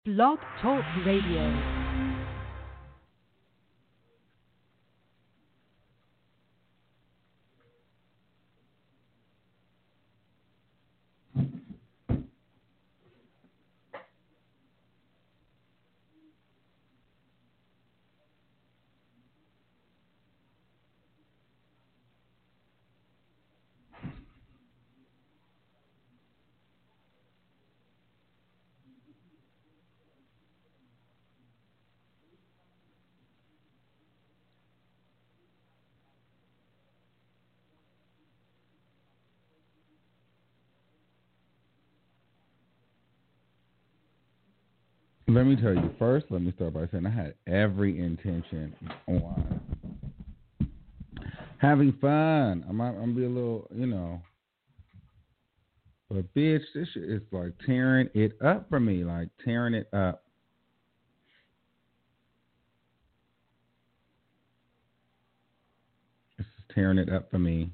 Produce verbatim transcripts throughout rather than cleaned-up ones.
Blog Talk Radio. Let me tell you first, let me start by saying I had every intention on having fun. I'm, I'm gonna be a little, you know, but bitch, this shit is like tearing it up for me, like tearing it up. This is tearing it up for me.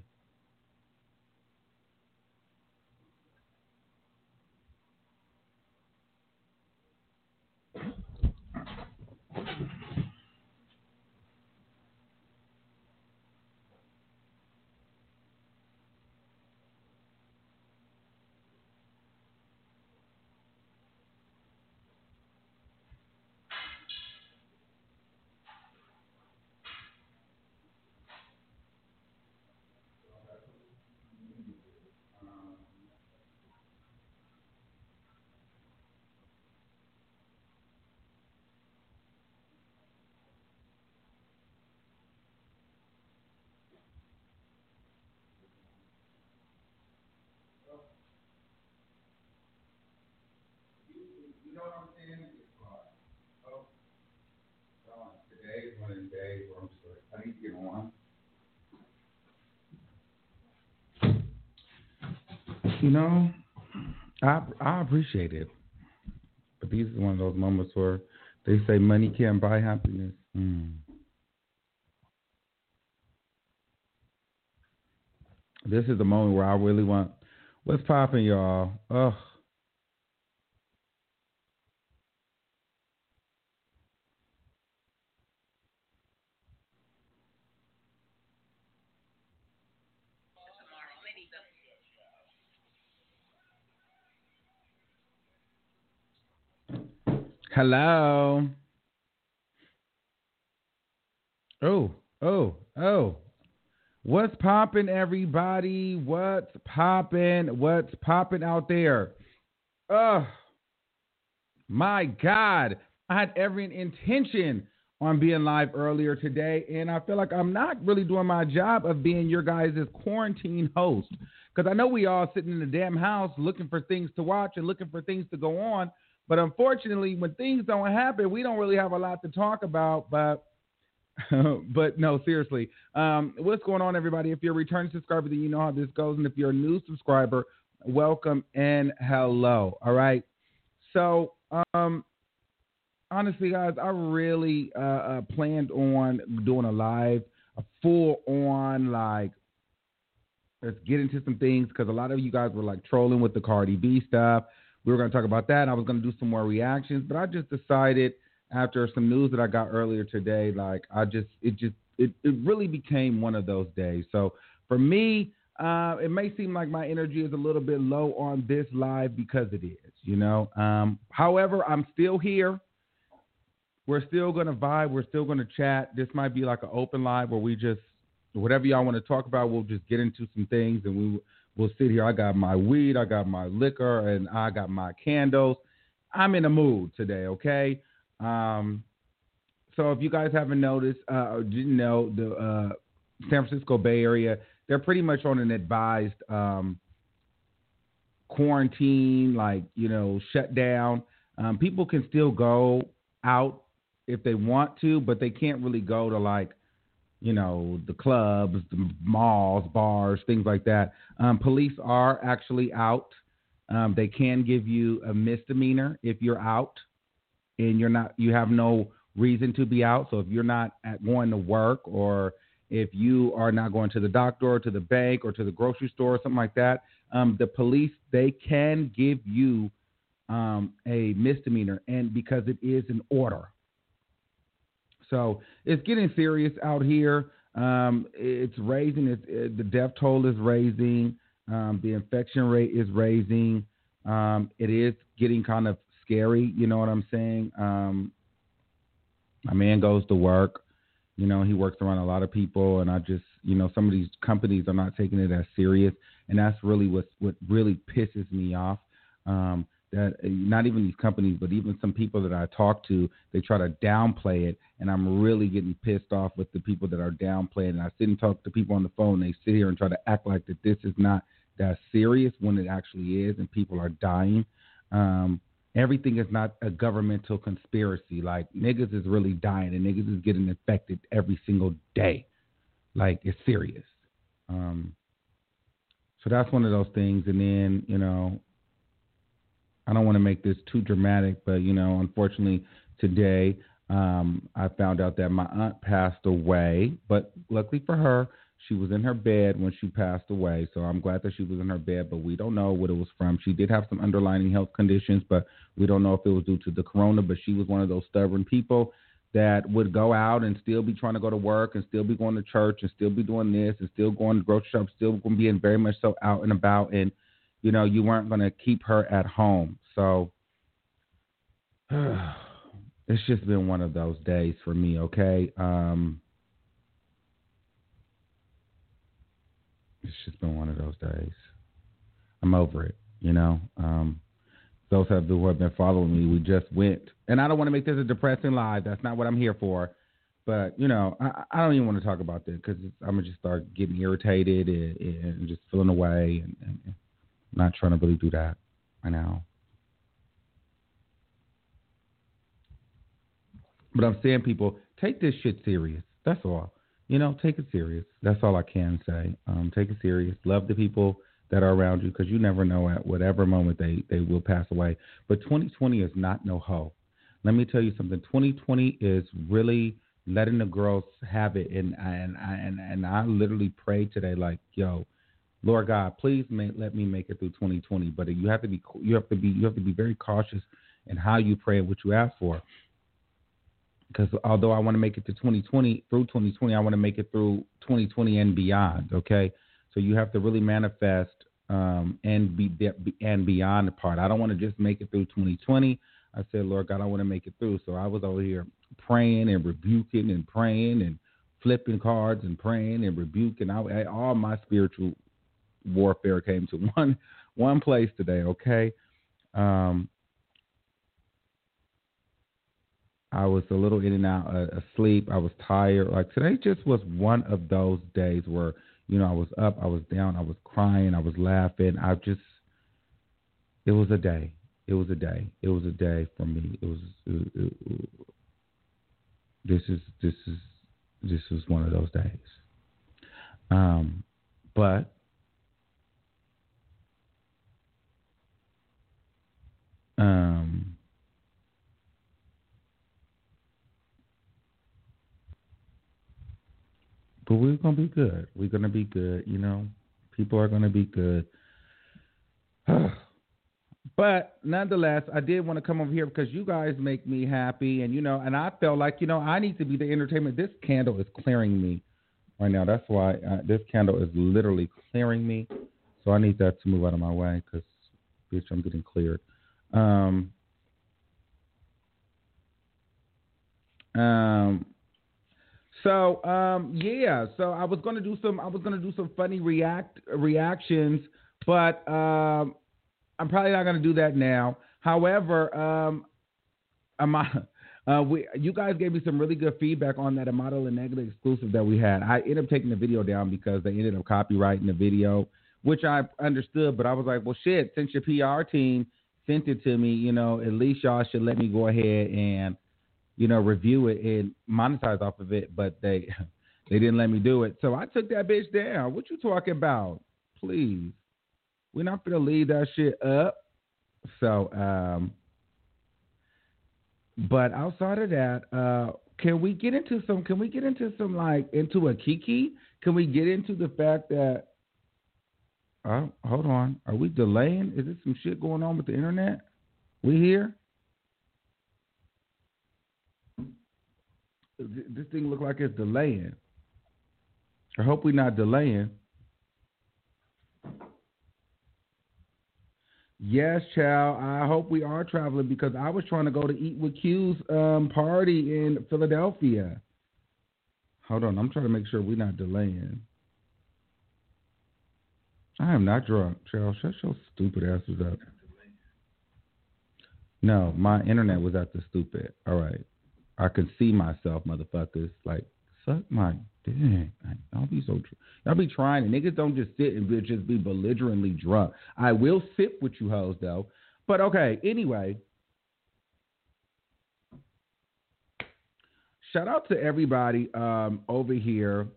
You know what I'm saying? It's like, oh, God, today is one of the days where I'm just like, I need to get on. You know, I I appreciate it, but these are one of those moments where they say money can't buy happiness. Mm. This is the moment where I really want. What's popping, y'all? Ugh. Hello. Oh, oh, oh. What's popping, everybody? What's popping? What's popping out there? Ugh. My God. I had every intention on being live earlier today, and I feel like I'm not really doing my job of being your guys' quarantine host. Because I know we all sitting in the damn house looking for things to watch and looking for things to go on. But unfortunately, when things don't happen, we don't really have a lot to talk about. But but no, seriously. Um, what's going on, everybody? If you're a returning subscriber, then you know how this goes. And if you're a new subscriber, welcome and hello. All right. So, um, honestly, guys, I really uh, uh, planned on doing a live, a full-on, like, let's get into some things, because a lot of you guys were, like, trolling with the Cardi B stuff. We were going to talk about that. I was going to do some more reactions, but I just decided after some news that I got earlier today, like, I just, it just, it, it really became one of those days. So for me, uh, it may seem like my energy is a little bit low on this live because it is, you know. Um, however, I'm still here. We're still going to vibe. We're still going to chat. This might be like an open live where we just, whatever y'all want to talk about, we'll just get into some things and we, we'll sit here. I got my weed, I got my liquor, and I got my candles. I'm in a mood today, okay? Um, so if you guys haven't noticed uh, or didn't know, the uh, San Francisco Bay Area, they're pretty much on an advised um, quarantine, like, you know, shutdown. Um, people can still go out if they want to, but they can't really go to, like, you know, the clubs, the malls, bars, things like that. Um, police are actually out. Um, they can give you a misdemeanor if you're out and you're not, you have no reason to be out. So if you're not at going to work, or if you are not going to the doctor or to the bank or to the grocery store or something like that, um, the police, they can give you um, a misdemeanor, and because it is an order. So it's getting serious out here. Um, it's raising. It's, it, the death toll is raising. Um, the infection rate is raising. Um, it is getting kind of scary. You know what I'm saying? Um, my man goes to work. You know, he works around a lot of people, and I just, you know, some of these companies are not taking it as serious, and that's really what what really pisses me off. Um, that not even these companies, but even some people that I talk to, they try to downplay it, and I'm really getting pissed off with the people that are downplaying. And I sit and talk to people on the phone, they sit here and try to act like that this is not that serious when it actually is, and people are dying. Um, everything is not a governmental conspiracy. Like, niggas is really dying, and niggas is getting infected every single day. Like, it's serious. Um, so that's one of those things. And then, you know, I don't want to make this too dramatic, but, you know, unfortunately today um, I found out that my aunt passed away. But luckily for her, she was in her bed when she passed away. So I'm glad that she was in her bed, but we don't know what it was from. She did have some underlying health conditions, but we don't know if it was due to the corona. But she was one of those stubborn people that would go out and still be trying to go to work and still be going to church and still be doing this and still going to grocery shop, still going to be very much so out and about. And you know, you weren't going to keep her at home. So it's just been one of those days for me, okay? Um, it's just been one of those days. I'm over it, you know? Um, those have, who have been following me, we just went. And I don't want to make this a depressing live. That's not what I'm here for. But, you know, I, I don't even want to talk about this because I'm going to just start getting irritated and, and just feeling away and, and not trying to really do that right now. But I'm saying, people, take this shit serious. That's all. You know, take it serious. That's all I can say. Um, take it serious. Love the people that are around you, because you never know at whatever moment they, they will pass away. But twenty twenty is not no hoe. Let me tell you something. twenty twenty is really letting the girls have it. And, and, and, and I literally prayed today like, yo, Lord God, please may, let me make it through twenty twenty. But you have to be you have to be you have to be very cautious in how you pray and what you ask for. Because although I want to make it to twenty twenty through twenty twenty, I want to make it through twenty twenty and beyond. Okay, so you have to really manifest um, and be and beyond the part. I don't want to just make it through twenty twenty. I said, Lord God, I want to make it through. So I was over here praying and rebuking and praying and flipping cards and praying and rebuking. I, all my spiritual warfare came to one one place today. Okay, um, I was a little in and out uh, asleep. I was tired. Like, today just was one of those days where, you know, I was up, I was down, I was crying, I was laughing. I just, it was a day. It was a day. It was a day for me. It was. It, it, this is this is this was one of those days. Um, but. Um, but we're going to be good. We're going to be good. You know, people are going to be good. But nonetheless, I did want to come over here because you guys make me happy. And, you know, and I felt like, you know, I need to be the entertainment. This candle is clearing me right now. That's why uh, this candle is literally clearing me. So I need that to move out of my way because, bitch, I'm getting cleared. Um, um, so, um, yeah, so I was going to do some, I was going to do some funny react reactions, but, um, I'm probably not going to do that now. However, um, I'm, uh, we, you guys gave me some really good feedback on that Amato La Negra exclusive that we had. I ended up taking the video down because they ended up copyrighting the video, which I understood, but I was like, well, shit, since your P R team sent it to me, you know, at least y'all should let me go ahead and, you know, review it and monetize off of it, but they they didn't let me do it. So I took that bitch down. What you talking about? Please. We're not going to leave that shit up. So, um, but outside of that, uh, can we get into some, can we get into some, like, into a kiki? Can we get into the fact that, oh, hold on. Are we delaying? Is there some shit going on with the internet? We here? This thing look like it's delaying. I hope we're not delaying. Yes, child. I hope we are traveling because I was trying to go to Eat with Q's um, party in Philadelphia. Hold on. I'm trying to make sure we're not delaying. I am not drunk, child. Shut your stupid asses up. No, my internet was at the stupid. All right. I can see myself, motherfuckers. Like, suck my dick. Y'all be so, y'all be trying. And niggas don't just sit and be, just be belligerently drunk. I will sip with you hoes, though. But okay, anyway. Shout out to everybody um, over here.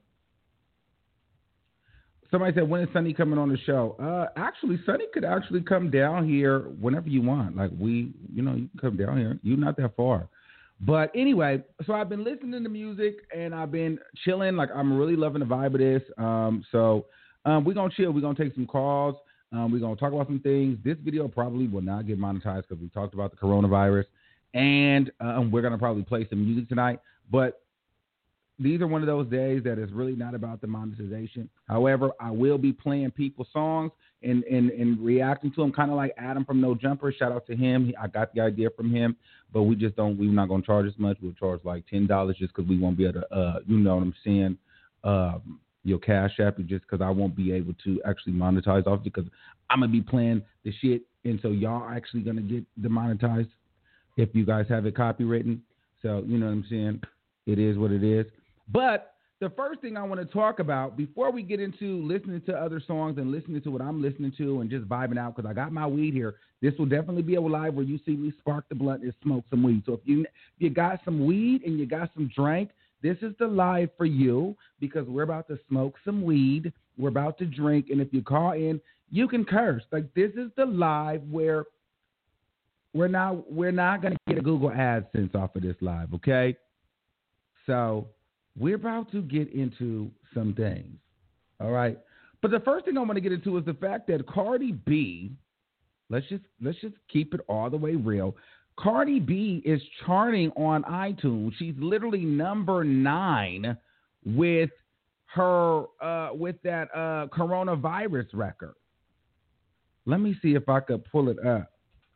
Somebody said, when is Sonny coming on the show? Uh, actually, Sonny could actually come down here whenever you want. Like, we, you know, you can come down here. You're not that far. But anyway, so I've been listening to music and I've been chilling. Like, I'm really loving the vibe of this. Um, so um, we're going to chill. We're going to take some calls. Um, we're going to talk about some things. This video probably will not get monetized because we talked about the coronavirus. And um, we're going to probably play some music tonight. But these are one of those days that is really not about the monetization. However, I will be playing people's songs and, and, and reacting to them, kind of like Adam from No Jumper. Shout out to him. He, I got the idea from him, but we just don't, we're not going to charge as much. We'll charge like ten dollars just because we won't be able to, uh, you know what I'm saying, uh, your Cash App, just because I won't be able to actually monetize off because I'm going to be playing the shit. And so y'all actually going to get demonetized if you guys have it copywritten. So, you know what I'm saying? It is what it is. But the first thing I want to talk about before we get into listening to other songs and listening to what I'm listening to and just vibing out, because I got my weed here. This will definitely be a live where you see me spark the blunt and smoke some weed. So if you, if you got some weed and you got some drink, this is the live for you because we're about to smoke some weed. We're about to drink. And if you call in, you can curse. Like, this is the live where we're not, we're not going to get a Google AdSense off of this live, okay? So we're about to get into some things, all right? But the first thing I want to get into is the fact that Cardi B, let's just let's just keep it all the way real. Cardi B is charting on iTunes. She's literally number nine with her uh, with that uh, coronavirus record. Let me see if I could pull it up.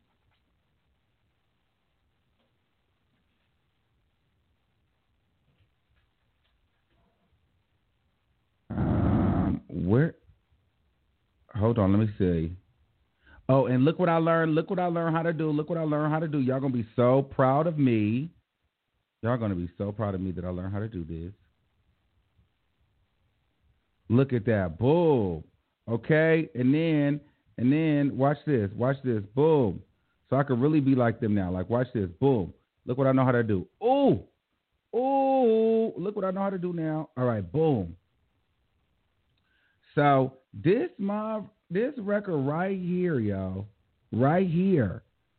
Um, where? Hold on, let me see. Oh, and look what I learned. Look what I learned how to do. Look what I learned how to do. Y'all gonna be so proud of me. Y'all gonna be so proud of me that I learned how to do this. Look at that. Boom. Okay, and then and then watch this. Watch this. Boom. So I could really be like them now. Like, watch this. Boom. Look what I know how to do. Ooh. Ooh. Look what I know how to do now. All right. Boom. So this my this record right here, y'all, right here.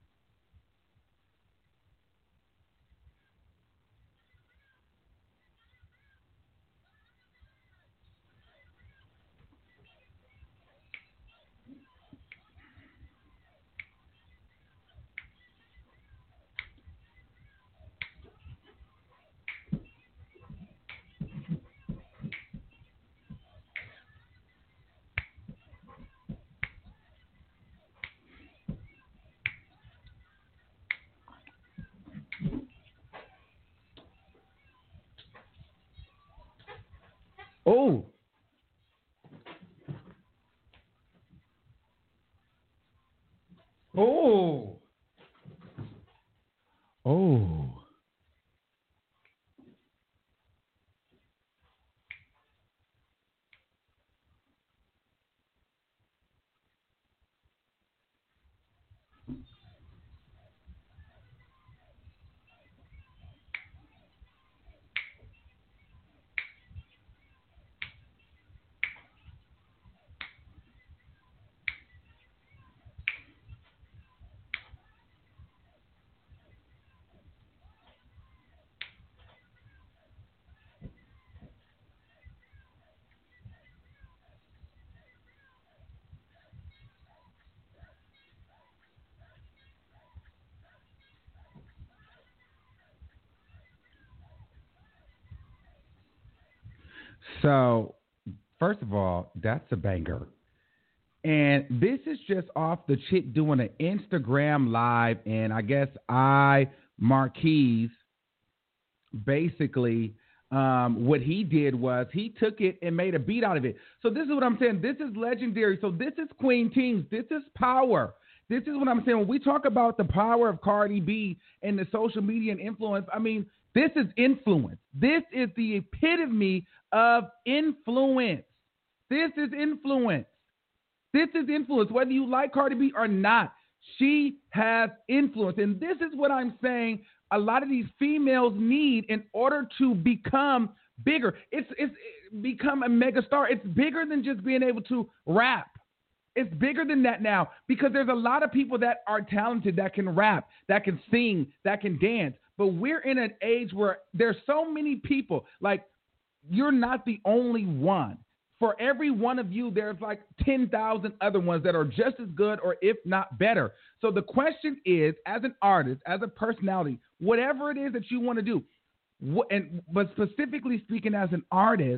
Oh. Oh. Oh. So, first of all, that's a banger. And this is just off the chick doing an Instagram live. And I guess I, Marquise, basically, um, what he did was he took it and made a beat out of it. So this is what I'm saying. This is legendary. So this is Queen Teams. This is power. This is what I'm saying. When we talk about the power of Cardi B and the social media and influence, I mean, this is influence. This is the epitome of influence. This is influence. This is influence. Whether you like Cardi B or not, she has influence. And this is what I'm saying a lot of these females need in order to become bigger. It's, it's become a mega star. It's bigger than just being able to rap. It's bigger than that now because there's a lot of people that are talented, that can rap, that can sing, that can dance. But we're in an age where there's so many people. Like, you're not the only one. For every one of you, there's like ten thousand other ones that are just as good or if not better. So the question is, as an artist, as a personality, whatever it is that you want to do, what, and but specifically speaking as an artist,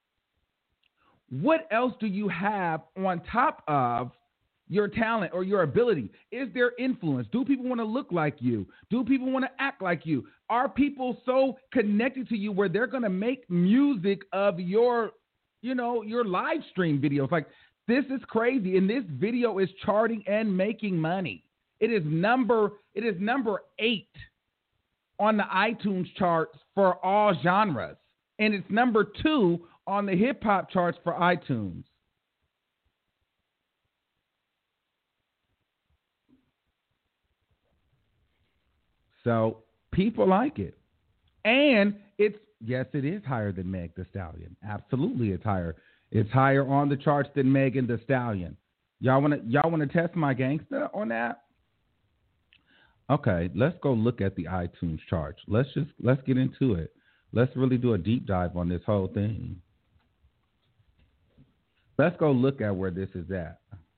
what else do you have on top of your talent or your ability? Is there influence? Do people want to look like you? Do people want to act like you? Are people so connected to you where they're going to make music of your, you know, your live stream videos? Like, this is crazy. And this video is charting and making money. It is number, it is number eight on the iTunes charts for all genres. And it's number two on the hip hop charts for iTunes. So people like it. And it's, yes, it is higher than Meg Thee Stallion. Absolutely, it's higher. It's higher on the charts than Megan Thee Stallion. Y'all want to y'all want to test my gangster on that? Okay, let's go look at the iTunes charts. Let's just let's get into it. Let's really do a deep dive on this whole thing. Let's go look at where this is at.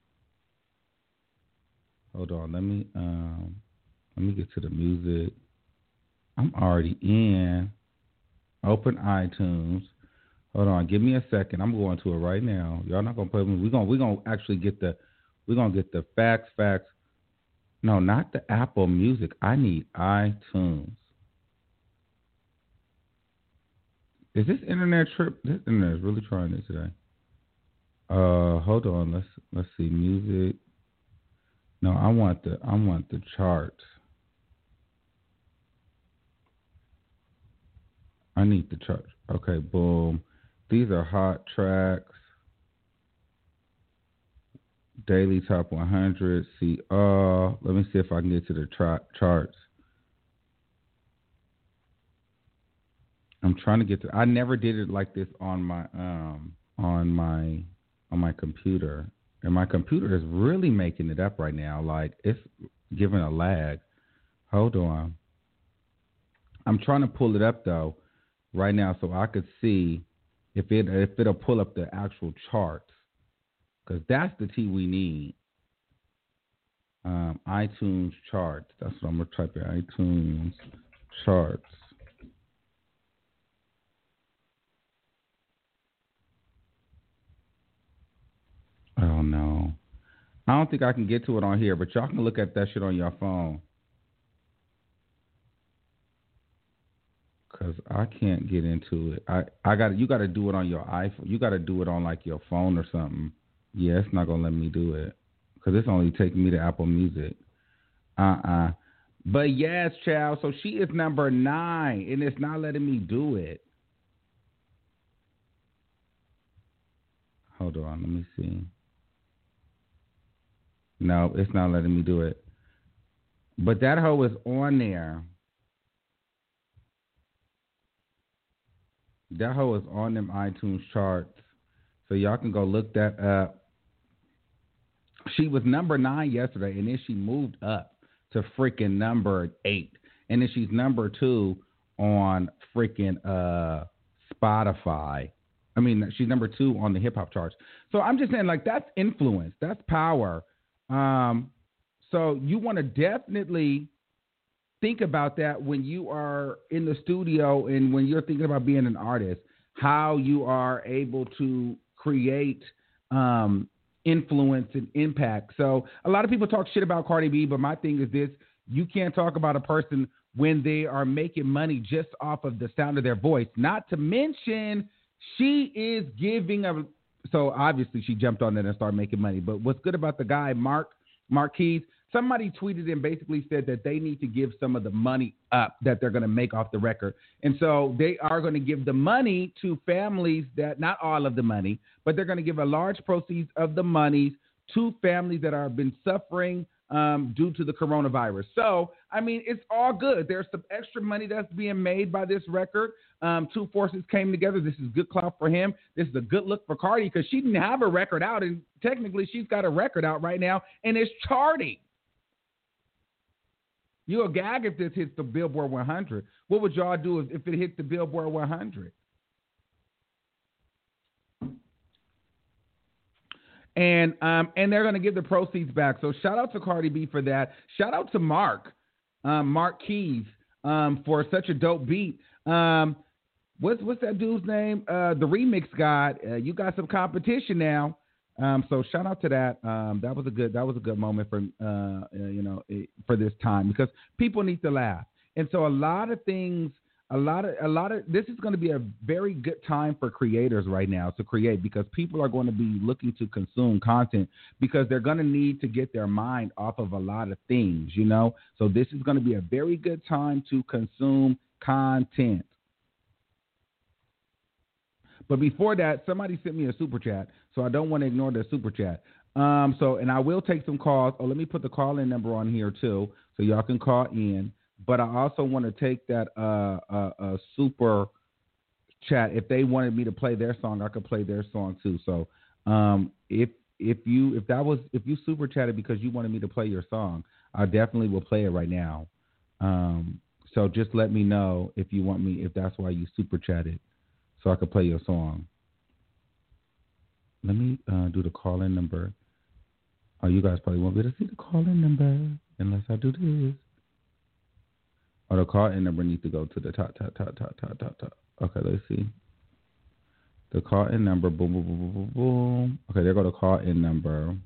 Hold on, let me um, let me get to the music. I'm already in. Open iTunes. Hold on, give me a second. I'm going to it right now. Y'all not gonna play with me. We're gonna we're gonna actually get the we're gonna get the facts, facts. No, not the Apple Music. I need iTunes. Is this internet trip? This internet is really trying this today. Uh, hold on. Let's let's see music. No, I want the I want the charts. I need the charts. Okay, boom. These are hot tracks. Daily Top one hundred. See all. Let me see if I can get to the tra- charts. I'm trying to get to. I never did it like this on my um on my on my computer, and my computer is really making it up right now. Like, it's giving a lag. Hold on. I'm trying to pull it up though right now so I could see if it if it'll pull up the actual charts, because that's the T we need. Um, iTunes charts. That's what I'm gonna type in. iTunes charts. Oh no, I don't think I can get to it on here, but y'all can look at that shit on your phone. Cause I can't get into it. I, I got you got to do it on your iPhone. You got to do it on like your phone or something. Yeah, it's not gonna let me do it because it's only taking me to Apple Music. Uh uh But yes, child. So she is number nine, and it's not letting me do it. Hold on, let me see. No, it's not letting me do it. But that hoe is on there. That hoe is on them iTunes charts. So y'all can go look that up. She was number nine yesterday, and then she moved up to freaking number eight. And then she's number two on freaking uh, Spotify. I mean, she's number two on the hip-hop charts. So I'm just saying, like, that's influence. That's power. Um, so you want to definitely think about that when you are in the studio and when you're thinking about being an artist. how you are able to create um, influence and impact. So a lot of people talk shit about Cardi B, but my thing is this: you can't talk about a person when they are making money just off of the sound of their voice. Not to mention, she is giving a. So obviously she jumped on it and started making money. But what's good about the guy, Mark Marquise? Somebody tweeted and basically said that they need to give some of the money up that they're going to make off the record. And so they are going to give the money to families that, not all of the money, but they're going to give a large proceeds of the monies to families that have been suffering um, due to the coronavirus. So, I mean, it's all good. There's some extra money that's being made by this record. Um, two forces came together. This is good clout for him. This is a good look for Cardi because she didn't have a record out, and technically she's got a record out right now, and it's charting. You'll gag if this hits the Billboard one hundred. What would y'all do if, if it hits the Billboard one hundred? And um, and they're going to give the proceeds back. So shout out to Cardi B for that. Shout out to Mark, um, Mark Keys, um, for such a dope beat. Um, what's what's that dude's name? Uh, the remix guy. Uh, you got some competition now. Um, so shout out to that. Um, that was a good that was a good moment for uh, uh, you know for this time because people need to laugh. And so a lot of things, a lot of a lot of this is going to be a very good time for creators right now to create because people are going to be looking to consume content because they're going to need to get their mind off of a lot of things, you know. So this is going to be a very good time to consume content. But before that, somebody sent me a super chat, so I don't want to ignore the super chat. Um, so, and I will take some calls. Oh, let me put the call-in number on here too, so y'all can call in. But I also want to take that uh, uh, uh, super chat. If they wanted me to play their song, I could play their song too. So, um, if if you if that was if you super chatted because you wanted me to play your song, I definitely will play it right now. Um, so just let me know if you want me if that's why you super chatted. So I could play your song. Let me uh, do the call-in number. Oh, you guys probably won't be able to see the call-in number unless I do this. Oh, the call-in number needs to go to the top, top, top, top, top, top, top. Okay, let's see. The call-in number, boom, boom, boom, boom, boom, boom. Okay, there go the call-in number.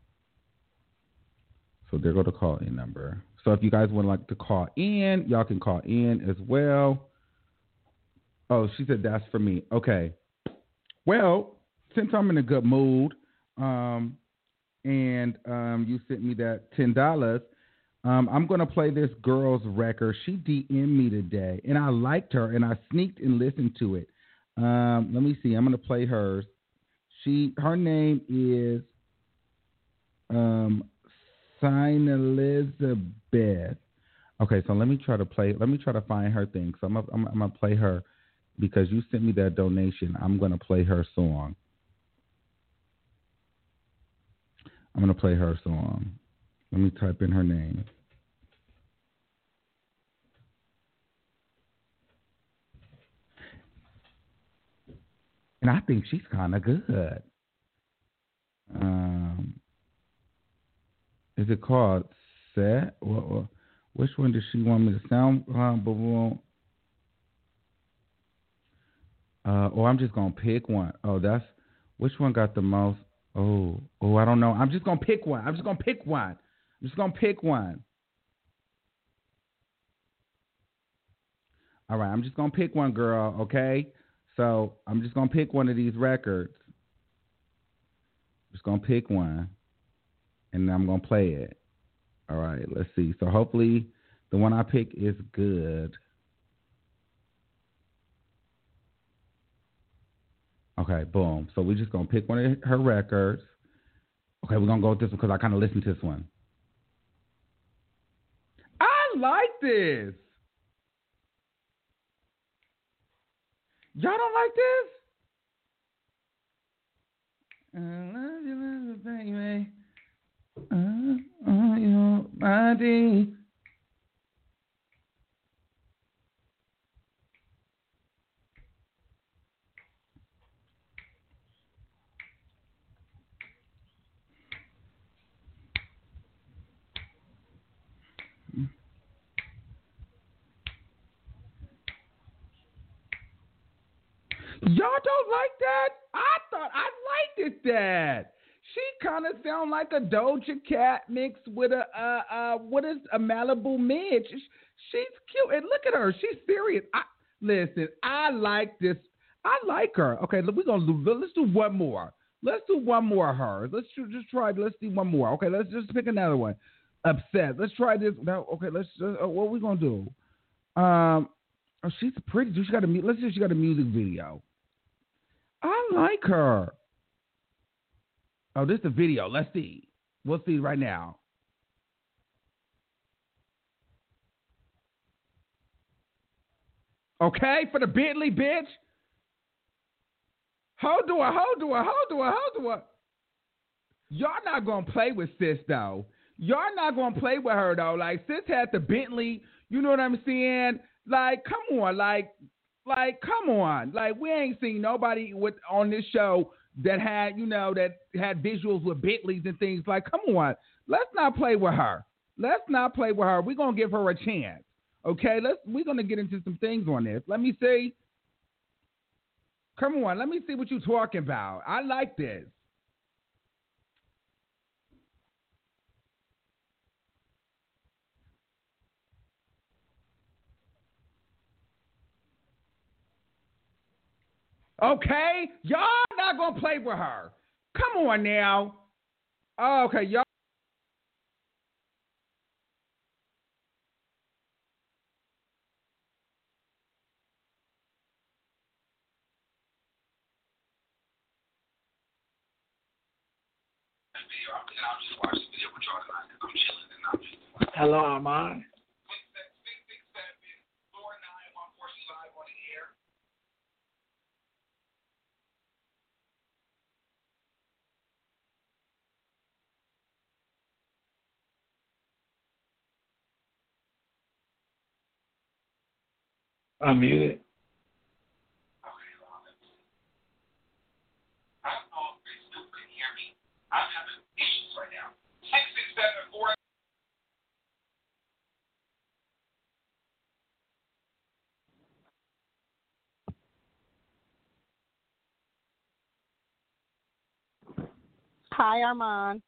So there go the call-in number. So if you guys would like to call in, y'all can call in as well. Oh, she said that's for me. Okay. Well, since I'm in a good mood, um, and um, you sent me that ten dollars, um, I'm going to play this girl's record. She D M'd me today, and I liked her, and I sneaked and listened to it. Um, let me see. I'm going to play hers. She, her name is um, Sign Elizabeth. Okay, so let me try to play. Let me try to find her thing. So I'm, I'm, I'm going to play her. Because you sent me that donation, I'm going to play her song. I'm going to play her song. Let me type in her name. And I think she's kind of good. Um, is it called Set? What, which one does she want me to sound? Uh, Uh, oh, I'm just going to pick one. Oh, that's, which one got the most? Oh, oh, I don't know. I'm just going to pick one. I'm just going to pick one. I'm just going to pick one. All right, I'm just going to pick one, girl, okay? So I'm just going to pick one of these records. Just going to pick one, and then I'm going to play it. All right, let's see. So hopefully the one I pick is good. Okay, boom. So we're just going to pick one of her records. Okay, we're going to go with this one because I kind of listened to this one. I like this. Y'all don't like this? I love you, baby. Uh, uh, your body. Y'all don't like that? I thought I liked it that. She kind of sound like a Doja Cat mixed with a uh uh what is a Malibu Midge. She's cute and look at her. She's serious. I listen. I like this. I like her. Okay, we're gonna do. Let's do one more. Let's do one more of hers. Let's just try. Let's do one more. Okay, let's just pick another one. Upset. Let's try this. Now, okay, let's. Uh, what are we gonna do? Um, oh, she's pretty. She got a. Let's see. She got a music video. I like her. Oh, this is a video. Let's see. We'll see right now. Okay, for the Bentley, bitch. Hold do I, hold do I, hold do I, hold do I. Y'all not gonna play with sis though. Y'all not gonna play with her though. Like sis had the Bentley. You know what I'm saying? Like, come on, like, like, come on. Like, we ain't seen nobody with on this show that had, you know, that had visuals with Bentleys and things. Like, come on. Let's not play with her. Let's not play with her. We're gonna give her a chance. Okay, let's we're gonna get into some things on this. Let me see. Come on, let me see what you're talking about. I like this. Okay, y'all not gonna play with her. Come on now. Oh, okay, y'all. Hello, Armand. I'm muted. Hi, Armand.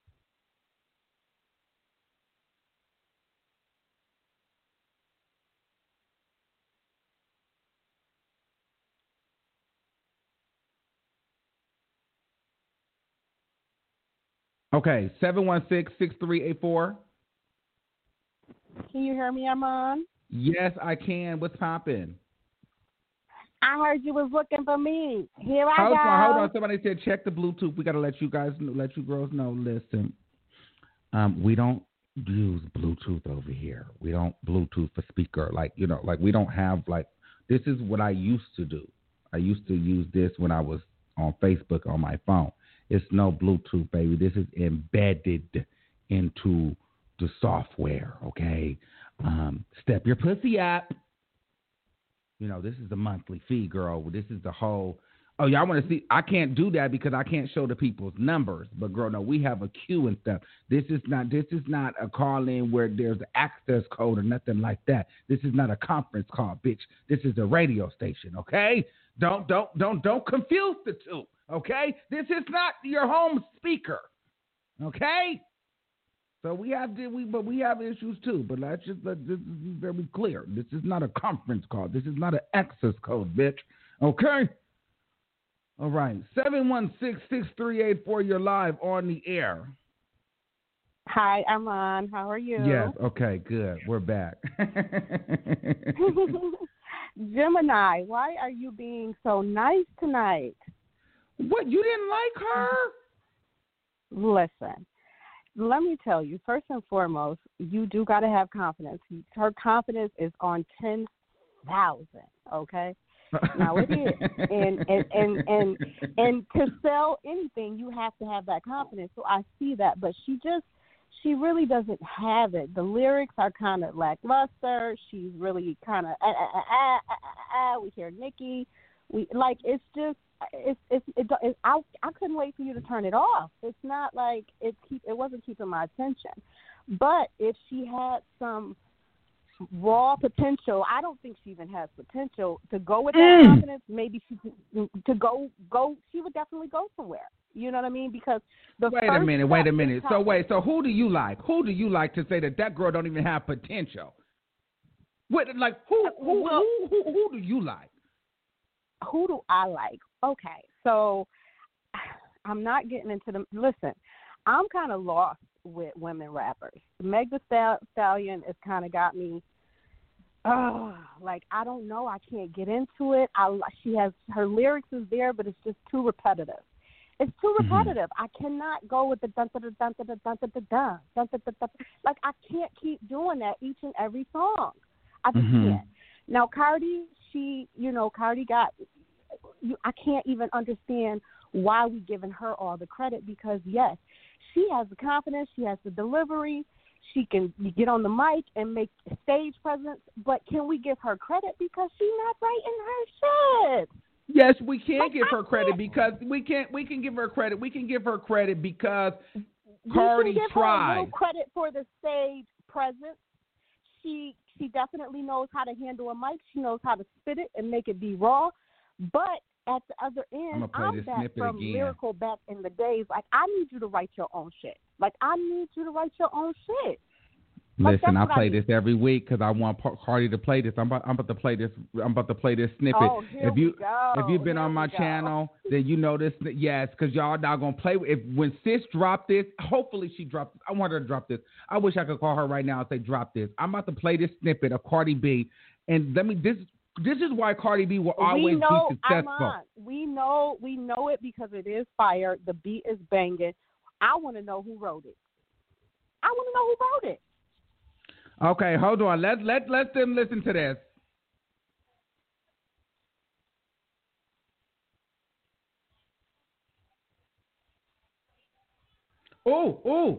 Okay, seven one six, six three eight four. Can you hear me, Armand? Yes, I can. What's popping? I heard you was looking for me. Here I hold go. on, hold on. Somebody said check the Bluetooth. We got to let you guys, let you girls know. Listen, um, we don't use Bluetooth over here. We don't Bluetooth for speaker. Like, you know, like we don't have like, this is what I used to do. I used to use this when I was on Facebook on my phone. It's no Bluetooth, baby. This is embedded into the software, okay? Um, step your pussy up. You know, this is the monthly fee, girl. This is the whole, oh, y'all want to see? I can't do that because I can't show the people's numbers. But, girl, no, we have a queue and stuff. This is not This is not a call-in where there's an access code or nothing like that. This is not a conference call, bitch. This is a radio station, okay? Don't, don't, don't, don't confuse the two, okay? This is not your home speaker, okay? So we have to, we, but we have issues too. But let's just let this be very clear. This is not a conference call. This is not an access code, bitch. Okay. All right. Seven one six six three eight four. You're live on the air. Hi, Armand. How are you? Yes. Okay. Good. We're back. Gemini, why are you being so nice tonight? What? You didn't like her? Listen. Let me tell you, first and foremost, you do got to have confidence. Her confidence is on ten thousand, okay? Now it is. And, and, and, and, and to sell anything, you have to have that confidence. So I see that. But she just, she really doesn't have it. The lyrics are kind of lackluster. She's really kind of, ah, ah, ah, ah, ah, we hear Nikki. We, like, it's just, It's it's it, it, I I couldn't wait for you to turn it off. It's not like it keep it wasn't keeping my attention, but if she had some raw potential. I don't think she even has potential to go with that Mm. confidence. Maybe she could- to go go. She would definitely go somewhere. You know what I mean? Because the Wait first a minute, step wait a is minute. So confidence. wait, so who do you like? Who do you like to say that that girl don't even have potential? What, like who who Well- who, who, who do you like? Who do I like? Okay, so I'm not getting into the. Listen, I'm kind of lost with women rappers. Meg Thee Stall- Stallion has kind of got me. Oh, like I don't know. I can't get into it. I she has her lyrics is there, but it's just too repetitive. It's too Mhm. repetitive. I cannot go with the dun dun dun dun dun dun dun dun dun dun dun dun. Like I can't keep doing that each and every song. I just Mhm. can't. Now Cardi, she, you know, Cardi got. You, I can't even understand why we giving her all the credit because yes, she has the confidence, she has the delivery, she can get on the mic and make stage presence. But can we give her credit because she's not writing her shit? Yes, we can Like, give I her credit can't- because we can't. We can give her credit. We can give her credit because We Cardi can give tried. her a little credit for the stage presence. She she definitely knows how to handle a mic. She knows how to spit it and make it be raw. But at the other end, I'ma play I'm this back snippet from again. lyrical back in the days. Like I need you to write your own shit. Like I need you to write your own shit. Like, Listen, I that's what play I this every week because I want Pa- Cardi to play this. I'm about, I'm about to play this. I'm about to play this snippet. Oh, here if you we go. if you've been Here on my we go. channel, then you know this. Yes, because y'all not gonna play. If when Sis dropped this, hopefully she dropped this. I want her to drop this. I wish I could call her right now and say drop this. I'm about to play this snippet of Cardi B, and let me this. This is why Cardi B will always we know, be successful. Armand, we know, we know it because it is fire. The beat is banging. I want to know who wrote it. I want to know who wrote it. Okay, hold on. Let let let them listen to this. Oh, oh.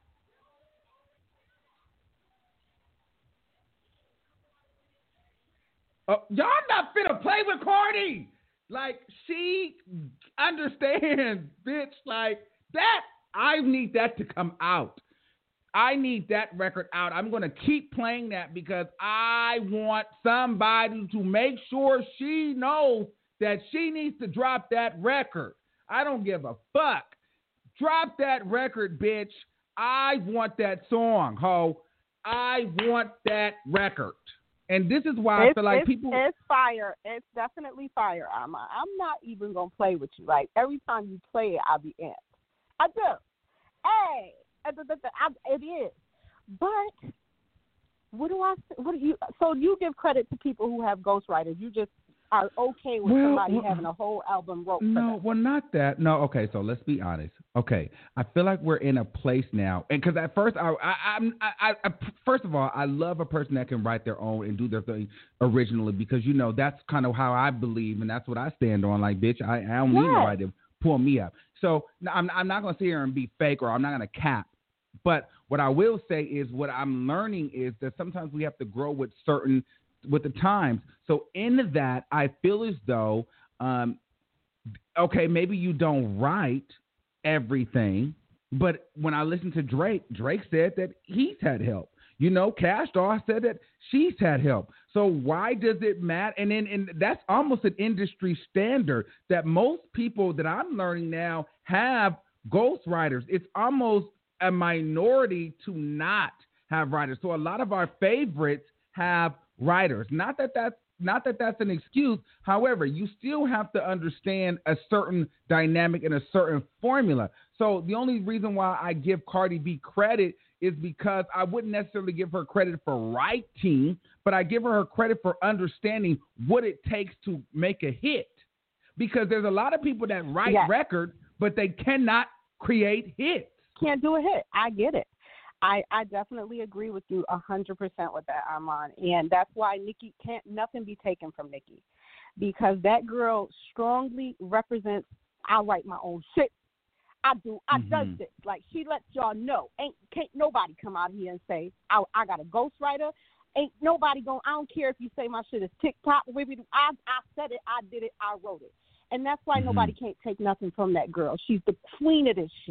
Oh, y'all not finna play with Cardi. Like, she understands, bitch. Like, that, I need that to come out. I need that record out. I'm going to keep playing that because I want somebody to make sure she knows that she needs to drop that record. I don't give a fuck. Drop that record, bitch. I want that song, ho. I want that record. And this is why it's, I feel like it's, people... It's fire. It's definitely fire, Amma. I'm not even going to play with you. Like, every time you play it, I'll be in. I do. Hey, it is. But what do I, what do you, so you give credit to people who have ghostwriters. You just are okay with Well, somebody well, having a whole album wrote for No, them. well, not that. No, okay, so let's be honest. Okay, I feel like we're in a place now, and because at first, I, I, I'm, I, I, first of all, I love a person that can write their own and do their thing originally, because you know that's kind of how I believe, and that's what I stand on. Like, bitch, I, I don't need Yes. nobody to pull me up. So no, I'm, I'm not gonna sit here and be fake, or I'm not gonna cap. But what I will say is, what I'm learning is that sometimes we have to grow with certain, with the times. So in that, I feel as though, um, okay, maybe you don't write everything, but when I listen to Drake, Drake said that he's had help. You know, Cash Doll said that she's had help. So why does it matter? And then, and that's almost an industry standard that most people that I'm learning now have ghostwriters. It's almost a minority to not have writers. So a lot of our favorites have writers. Not that that's not that that's an excuse. However, you still have to understand a certain dynamic and a certain formula. So the only reason why I give Cardi B credit is because I wouldn't necessarily give her credit for writing, but I give her credit for understanding what it takes to make a hit. Because there's a lot of people that write Yes. records, but they cannot create hits. Can't do a hit. I get it. I, I definitely agree with you one hundred percent with that, Armand. And that's why Nicki can't, nothing be taken from Nicki. Because that girl strongly represents, I write my own shit. I do. I Mhm. does this. Like, she lets y'all know. Ain't Can't nobody come out here and say, I, I got a ghostwriter. Ain't nobody going, I don't care if you say my shit is TikTok. I, I said it. I did it. I wrote it. And that's why Mhm. nobody can't take nothing from that girl. She's the queen of this shit.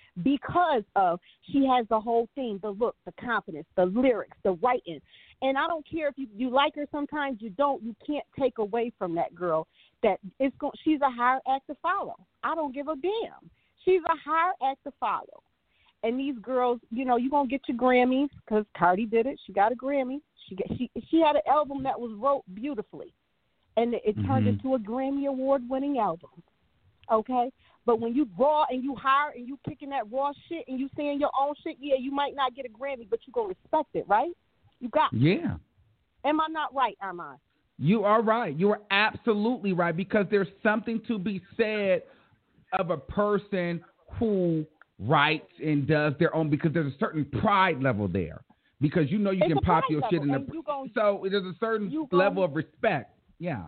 because of she has the whole thing, the look, the confidence, the lyrics, the writing. And I don't care if you, you like her sometimes, you don't, you can't take away from that girl that it's go, she's a hard act to follow. I don't give a damn. She's a hard act to follow. And these girls, you know, you're going to get your Grammys because Cardi did it. She got a Grammy. She got, she she had an album that was wrote beautifully. And it, it turned Mm-hmm. into a Grammy Award-winning album. Okay? But when you raw and you hard and you kicking that raw shit and you saying your own shit, yeah, you might not get a Grammy, but you're going to respect it, right? You got it. Yeah. Am I not right, Armand? You are right. You are absolutely right because there's something to be said of a person who writes and does their own because there's a certain pride level there because you know you It's can a pop pride your level, shit in the and you gon- so there's a certain you gon- level of respect. Yeah.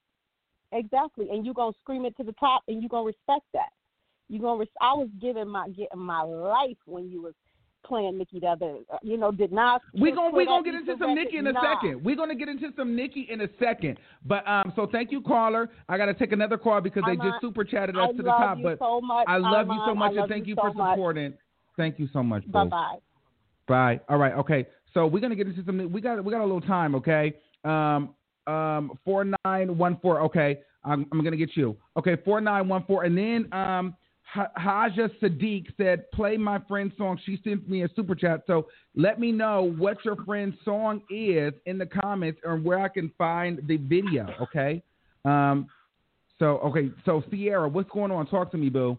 Exactly, and you're going to scream it to the top, and you're going to respect that. You gonna res- I was giving my getting my life when you was playing Nicki the other, uh, you know, did not. We're going we gonna get into into some Nicki in a nah. second. We're going to get into some Nicki in a second. But um, so thank you, caller. I got to take another call because they Armand, just super chatted us I to the love top. you But so much, I love Armand. you so much I love and thank you, you for so much. supporting. Thank you so much, boo. Bye bye. Bye. All right. Okay. So we're gonna get into some. We got we got a little time. Okay. Um. Um. Four nine one four. Okay. I'm I'm gonna get you. Okay. Four nine one four. And then um. Haja Sadiq said, "Play my friend's song." She sent me a super chat. So let me know what your friend's song is in the comments and where I can find the video. Okay. Um. So okay. So Sierra, what's going on? Talk to me, boo.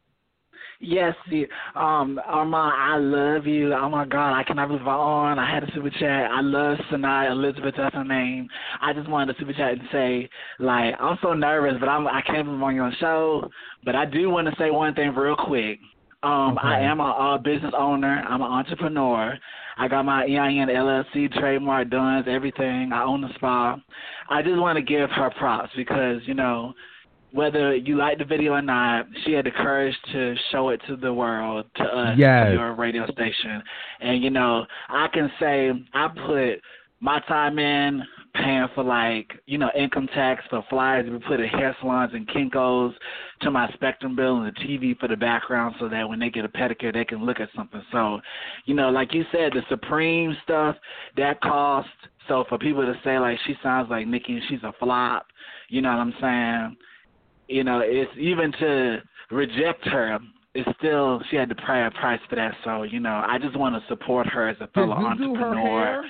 Yes, see, um, Armand, I love you. Oh my God, I cannot believe I'm on. I had a super chat. I love Sanaa Elizabeth. That's her name. I just wanted to super chat and say, like, I'm so nervous, but I'm I can't believe I'm on your show. But I do want to say one thing real quick. Um, Okay. I am a uh, business owner. I'm an entrepreneur. I got my E I N L L C trademark done, everything. I own the spa. I just want to give her props because, you know, whether you like the video or not, she had the courage to show it to the world, to us, Yes. to your radio station. And, you know, I can say I put my time in paying for, like, you know, income tax for flyers. We put in hair salons and Kinko's to my Spectrum bill and the T V for the background so that when they get a pedicure, they can look at something. So, you know, like you said, the Supreme stuff, that cost. So for people to say, like, she sounds like Nicki and she's a flop, you know what I'm saying? You know, it's even to reject her, it's still, she had to pay a price for that. So, you know, I just want to support her as a fellow Did you entrepreneur. do her hair?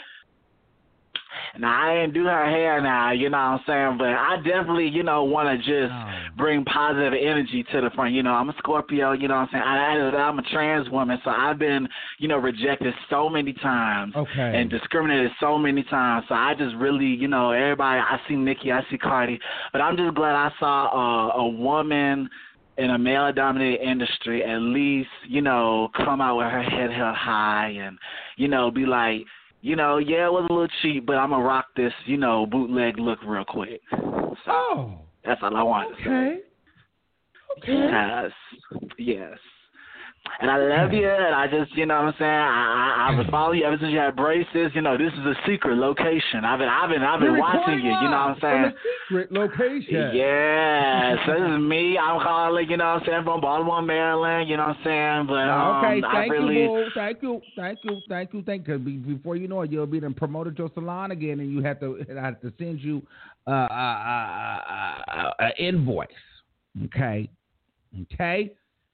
Now, I didn't do her hair now, you know what I'm saying? But I definitely, you know, want to just Oh. bring positive energy to the front. You know, I'm a Scorpio, you know what I'm saying? I, I, I'm a trans woman, so I've been, you know, rejected so many times. Okay. And discriminated so many times. So I just really, you know, everybody, I see Nicki, I see Cardi. But I'm just glad I saw a, a woman in a male-dominated industry at least, you know, come out with her head held high and, you know, be like, you know, yeah, it was a little cheap, but I'm going to rock this, you know, bootleg look real quick. So Oh. that's all I wanted to Okay. say. Okay. Yes. Yes. And I love you, and I just, you know what I'm saying, I, I, I've been following you ever since you had braces. You know, this is a secret location. I've been, I've been, I've been We're watching recording you, you know what I'm live saying? from a secret location. Yeah, so this is me. I'm calling, you know what I'm saying, from Baltimore, Maryland, you know what I'm saying? But um, Okay, I thank really, you, boo. Thank you, thank you, thank you, thank you. Because before you know it, you'll be done promoted your salon again, and you have to, and I have to send you uh, uh, uh, uh, uh, an invoice. Okay, okay,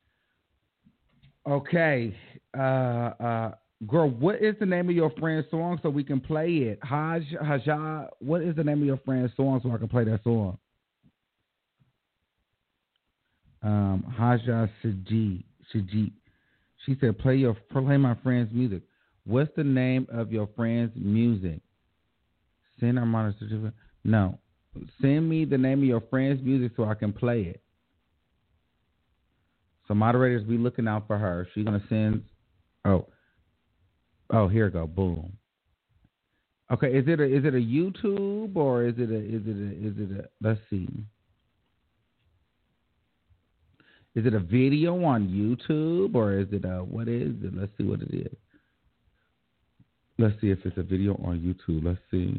okay. Uh, uh, girl, what is the name of your friend's song so we can play it? Haj, Haja, what is the name of your friend's song so I can play that song? Um, Haja Sajid, Sajid. She said, "Play your play my friend's music." What's the name of your friend's music? Send our monitor certificate. No, send me the name of your friend's music so I can play it. So moderators, be looking out for her. She's gonna send. Oh, oh, here we go. Boom. Okay, is it a is it a YouTube or is it a is it a is it a? Let's see. Is it a video on YouTube or is it a, what is it? Let's see what it is. Let's see if it's a video on YouTube. Let's see.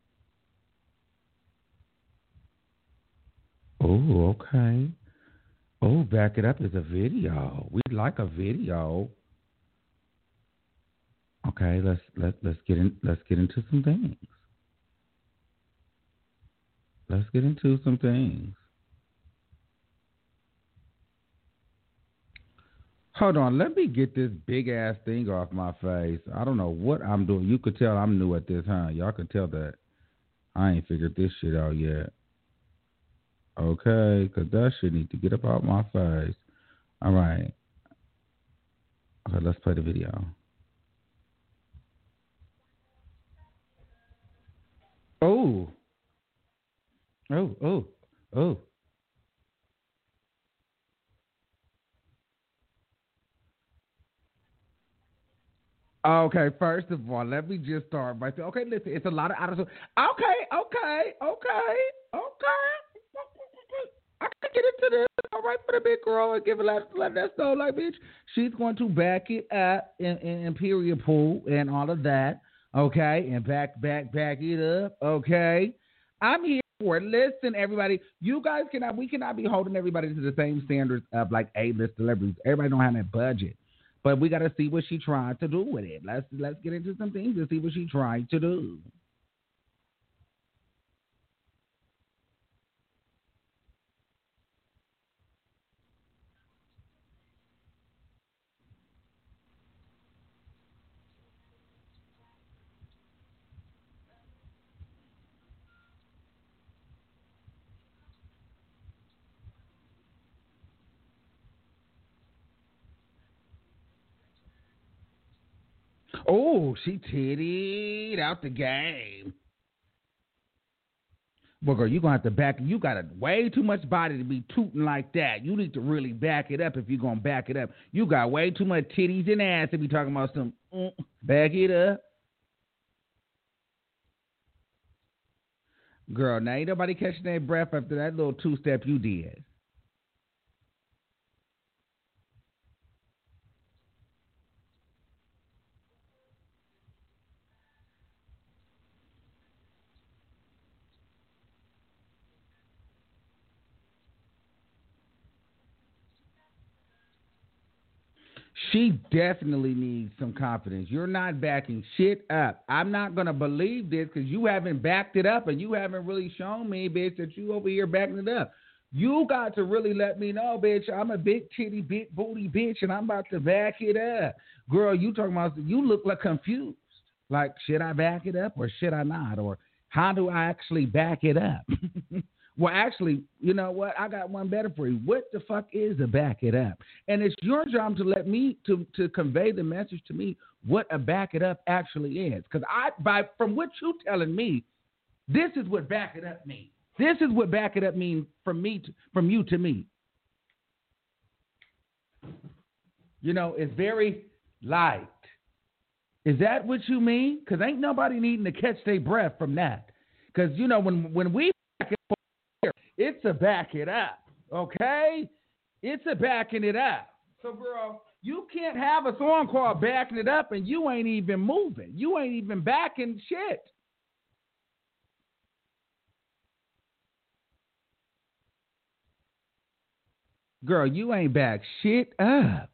Oh, okay. Oh, back it up is a video. We like a video. Okay, let's let let's get in. Let's get into some things. Let's get into some things. Hold on, let me get this big ass thing off my face. I don't know what I'm doing. You could tell I'm new at this, huh? Y'all could tell that I ain't figured this shit out yet. Okay, because that shit need to get up out my face. All right. Okay, let's play the video. Oh. Oh, oh, oh. Okay, first of all, let me just start by saying, okay, listen, it's a lot of out of. Okay, okay, okay, okay. I can get into this. All right, for the big girl and give it let, let that know, like, bitch, she's going to back it up in, in Imperial Pool and all of that. Okay, and back, back, back it up. Okay, I'm here for it. Listen, everybody, you guys cannot, we cannot be holding everybody to the same standards of like A-list celebrities. Everybody don't have that budget. But we got to see what she tried to do with it. Let's let's get into some things and see what she tried to do. Oh, she tittied out the game. Well, girl, you're going to have to back You got a way too much body to be tooting like that. You need to really back it up if you're going to back it up. You got way too much titties and ass to be talking about some mm, back it up. Girl, now ain't nobody catching their breath after that little two-step you did. She definitely needs some confidence. You're not backing shit up. I'm not going to believe this because you haven't backed it up and you haven't really shown me, bitch, that you over here backing it up. You got to really let me know, bitch, I'm a big titty, big booty bitch, and I'm about to back it up. Girl, you talking about, you look like confused. Like, should I back it up or should I not? Or how do I actually back it up? Well, actually, you know what? I got one better for you. What the fuck is a back it up? And it's your job to let me to to convey the message to me what a back it up actually is. Because I, by from what you telling me, this is what back it up means. This is what back it up means from me to, from you to me. You know, it's very light. Is that what you mean? Because ain't nobody needing to catch their breath from that. Because you know when when we back it up, it's a back it up, okay? It's a backing it up. So, girl, you can't have a song called Backing It Up and you ain't even moving. You ain't even backing shit. Girl, you ain't back shit up.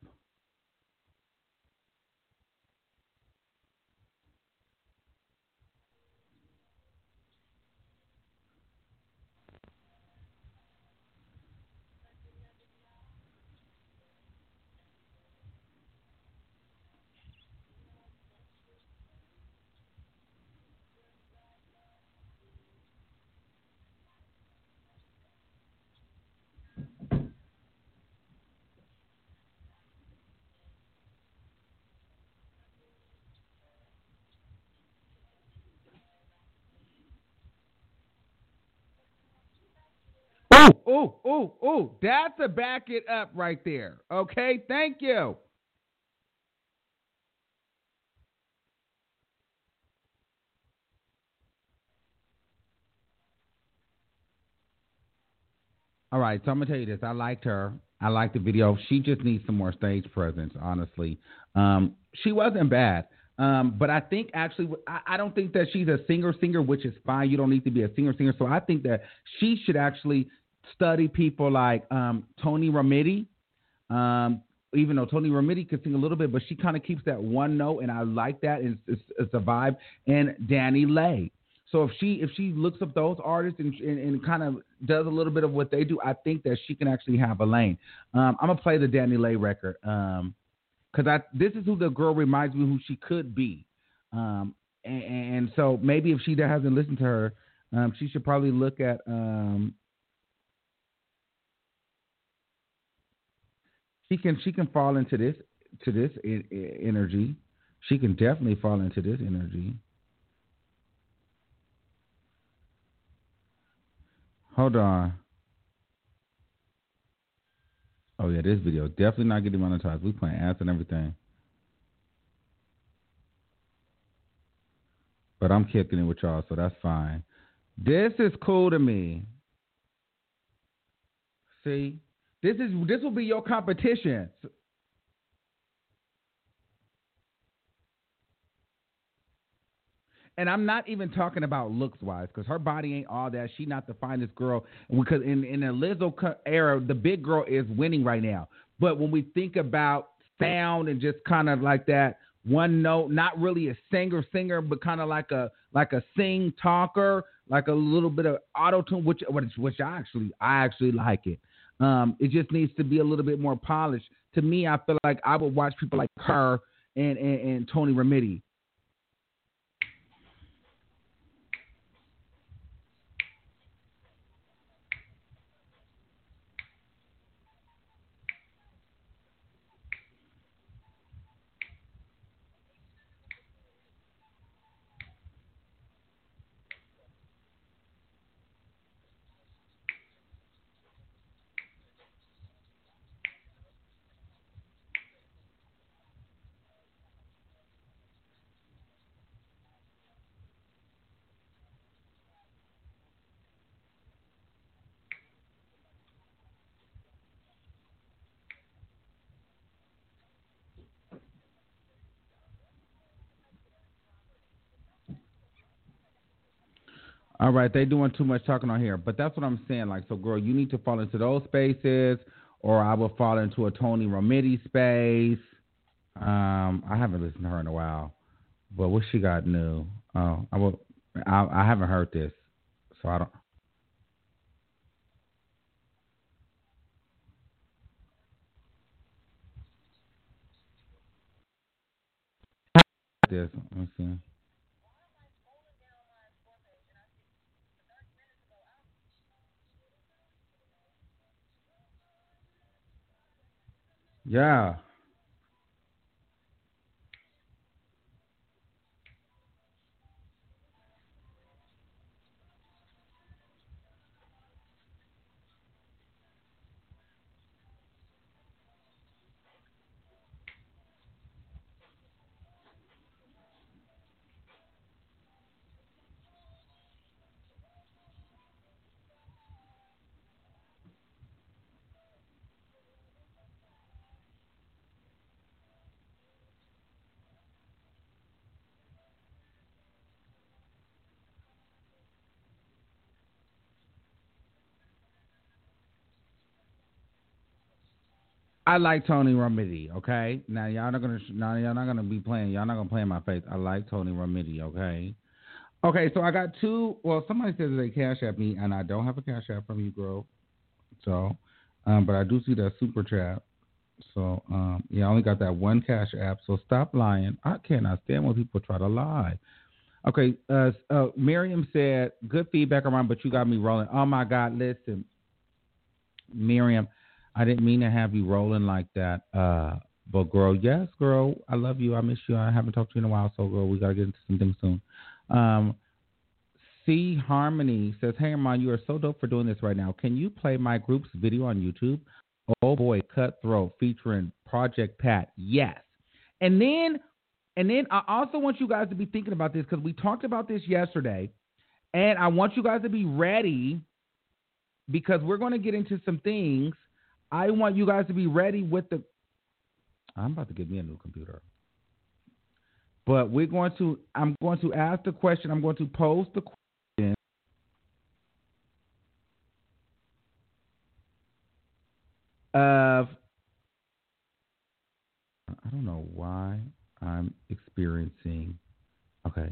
Ooh, ooh, ooh, ooh. That's a back it up right there. Okay, thank you. All right, so I'm gonna tell you this. I liked her. I liked the video. She just needs some more stage presence, honestly. Um, she wasn't bad. Um, but I think actually, I, I don't think that she's a singer singer, which is fine. You don't need to be a singer singer. So I think that she should actually study people like um, Tony Romiti. Um, even though Tony Romiti could sing a little bit, but she kind of keeps that one note, and I like that. It's, it's, it's a vibe. And Danny Lay. So if she if she looks up those artists and, and, and kind of does a little bit of what they do, I think that she can actually have a lane. Um, I'm gonna play the Danny Lay record because um, I this is who the girl reminds me who she could be. Um, and, and so maybe if she hasn't listened to her, um, she should probably look at. Um, she can she can fall into this to this I- I- energy. She can definitely fall into this energy. Hold on. Oh yeah, this video definitely not getting monetized. We playing ads and everything, but I'm kicking it with y'all, so that's fine. This is cool to me. See, this is this will be your competition. And I'm not even talking about looks wise, because her body ain't all that. She not the finest girl. Because in in the Lizzo era, the big girl is winning right now. But when we think about sound and just kind of like that one note, not really a singer singer, but kind of like a like a sing talker, like a little bit of auto tune, which which which I actually I actually like it. Um, it just needs to be a little bit more polished. To me, I feel like I would watch people like her and and, and Tony Romiti. All right, they doing too much talking on here, but that's what I'm saying. Like, so, girl, you need to fall into those spaces, or I will fall into a Tony Romiti space. Um, I haven't listened to her in a while, but what she got new? Oh, I will. I, I haven't heard this, so I don't. This. Let me see. Yeah. I like Tony Romiti. Okay, now y'all not gonna now y'all not gonna be playing. Y'all not gonna play in my face. I like Tony Romiti. Okay. Okay, so I got two. Well, somebody says they cash at me, and I don't have a cash app from you, girl. So, um, but I do see that super chat. So, um, yeah, I only got that one cash app. So stop lying. I cannot stand when people try to lie. Okay, uh, uh, Miriam said, good feedback around, but you got me rolling. Oh, my God, listen, Miriam, I didn't mean to have you rolling like that. Uh, but, girl, yes, girl, I love you. I miss you. I haven't talked to you in a while, so, girl, we got to get into something soon. Um, C Harmony says, hey, Armand, you are so dope for doing this right now. Can you play my group's video on YouTube? Oh, boy, Cutthroat featuring Project Pat. Yes. And then and then I also want you guys to be thinking about this because we talked about this yesterday. And I want you guys to be ready because we're going to get into some things. I want you guys to be ready with the – I'm about to get me a new computer. But we're going to – I'm going to ask the question. I'm going to pose the question. of, I don't know why I'm experiencing, okay.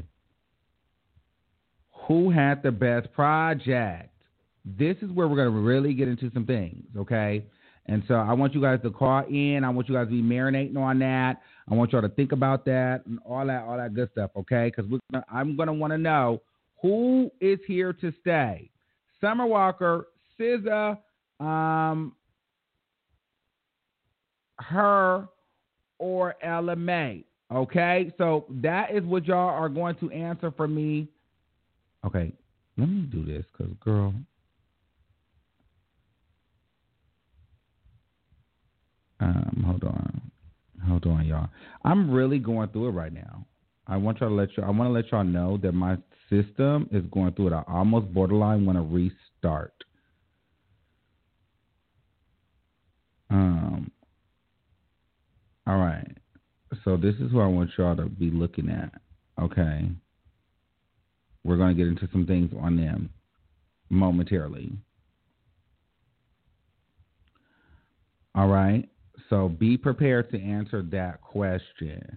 Who had the best project? This is where we're going to really get into some things, okay? And so I want you guys to call in. I want you guys to be marinating on that. I want y'all to think about that and all that, all that good stuff, okay? Because I'm going to want to know who is here to stay. Summer Walker, S Z A, um, her, or Ella Mai, okay? So that is what y'all are going to answer for me. Okay, let me do this because, girl, um, hold on. Hold on, y'all. I'm really going through it right now. I want y'all to let you I want to let y'all know that my system is going through it. I almost borderline want to restart. Um all right. So this is what I want y'all to be looking at. Okay. We're going to get into some things on them momentarily. All right. So be prepared to answer that question.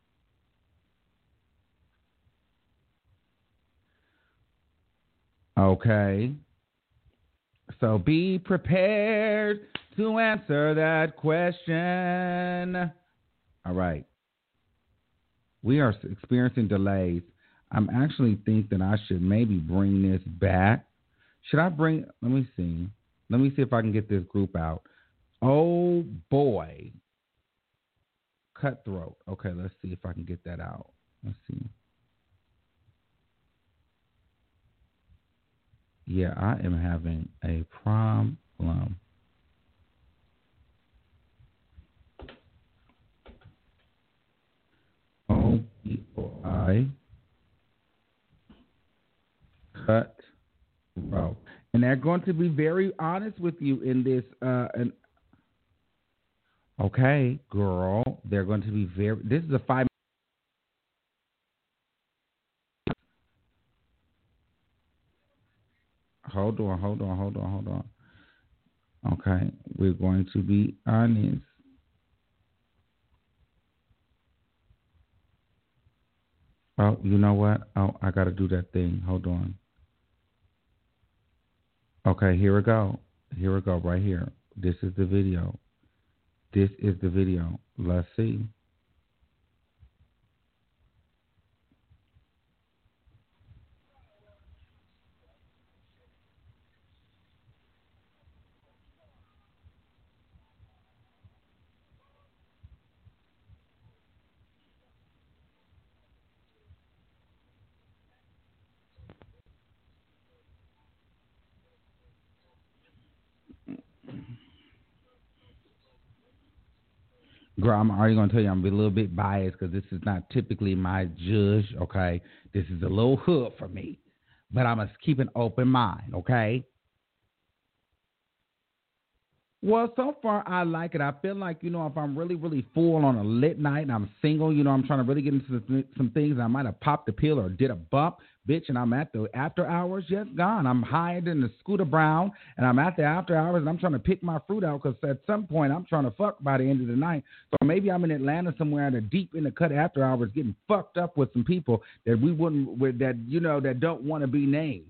Okay. So be prepared to answer that question. All right. We are experiencing delays. I'm actually think that I should maybe bring this back. Should I bring, let me see. Let me see if I can get this group out. Oh boy. Cutthroat. Okay, let's see if I can get that out. Let's see. Yeah, I am having a problem. O B O I Cutthroat. And they're going to be very honest with you in this. Uh, and okay, girl, they're going to be very. This is a five. Hold on, hold on, hold on, hold on. Okay, we're going to be honest. Oh, you know what? Oh, I got to do that thing. Hold on. Okay, here we go. Here we go, right here. This is the video. This is the video. Let's see. Girl, I'm already going to tell you I'm a little bit biased because this is not typically my judge, okay? This is a little hood for me. But I must keep an open mind, okay? Well, so far I like it. I feel like, you know, if I'm really, really full on a lit night and I'm single, you know, I'm trying to really get into some, some things. I might have popped a pill or did a bump, bitch, and I'm at the after hours, just gone. I'm higher than the Scooter Brown, and I'm at the after hours, and I'm trying to pick my fruit out because at some point I'm trying to fuck by the end of the night. So maybe I'm in Atlanta somewhere in the deep in the cut after hours getting fucked up with some people that we wouldn't, with that, you know, that don't want to be named.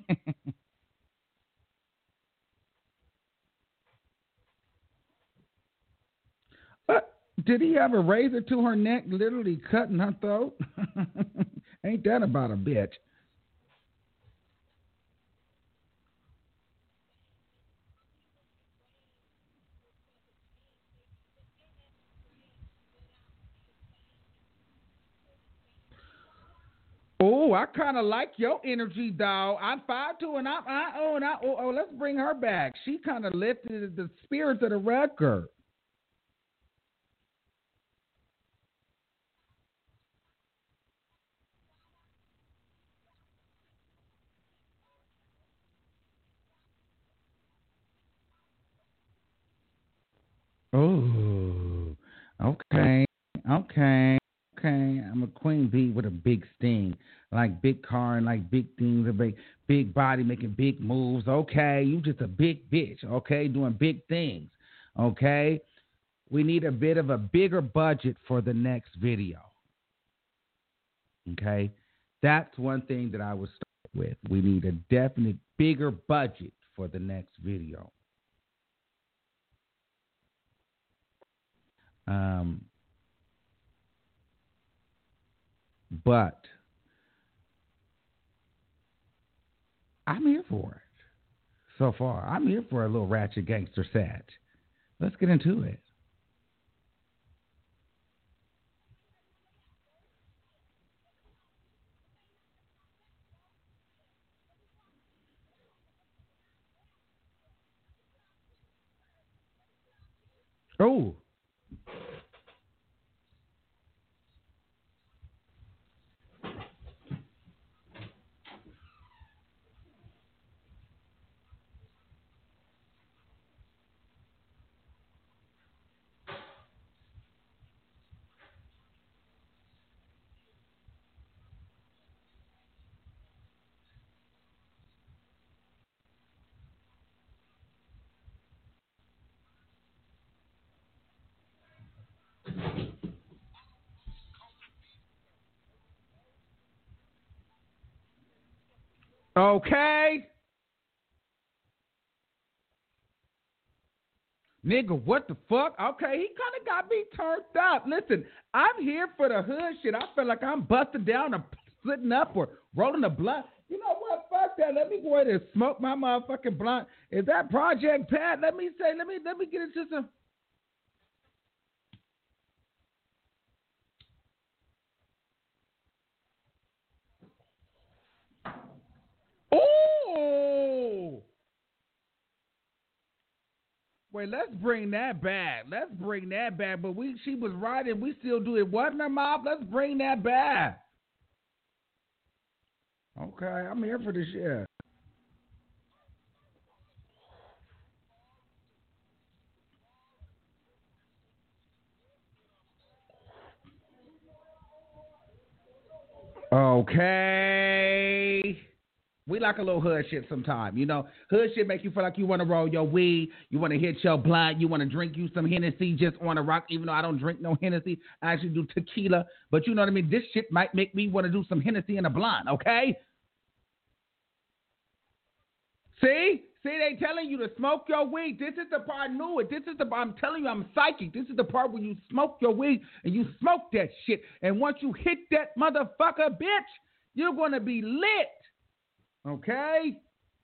But did he have a razor to her neck, literally cutting her throat? Ain't that about a bitch? Oh, I kind of like your energy, dog. I'm five two, and I'm I oh, and I oh, oh let's bring her back. She kind of lifted the spirits of the record. Oh, okay, okay, okay. I'm a queen bee with a big sting, like big car and like big things, a big, big body making big moves. Okay, you just a big bitch. Okay, doing big things. Okay? We need a bit of a bigger budget for the next video. Okay? That's one thing that I would start with. We need a definite bigger budget for the next video. Um, but I'm here for it so far. I'm here for a little ratchet gangster set. Let's get into it. Oh. Okay. Nigga, what the fuck? Okay, he kind of got me turned up. Listen, I'm here for the hood shit. I feel like I'm busting down or splitting up or rolling a blunt. You know what? Fuck that. Let me go ahead and smoke my motherfucking blunt. Is that Project Pat? Let me say, let me let me get into some. Oh! Wait, let's bring that back. Let's bring that back. But we, she was right, and we still do it. Wasn't her mouth? Let's bring that back. Okay, I'm here for this shit. Okay. We like a little hood shit sometime, you know. Hood shit make you feel like you want to roll your weed, you want to hit your blunt, you want to drink you some Hennessy just on a rock, even though I don't drink no Hennessy. I actually do tequila, but you know what I mean? This shit might make me want to do some Hennessy in a blunt, okay? See? See, they telling you to smoke your weed. This is the part, I knew it. This is the part, I'm telling you, I'm psychic. This is the part where you smoke your weed and you smoke that shit. And once you hit that motherfucker, bitch, you're going to be lit. Okay?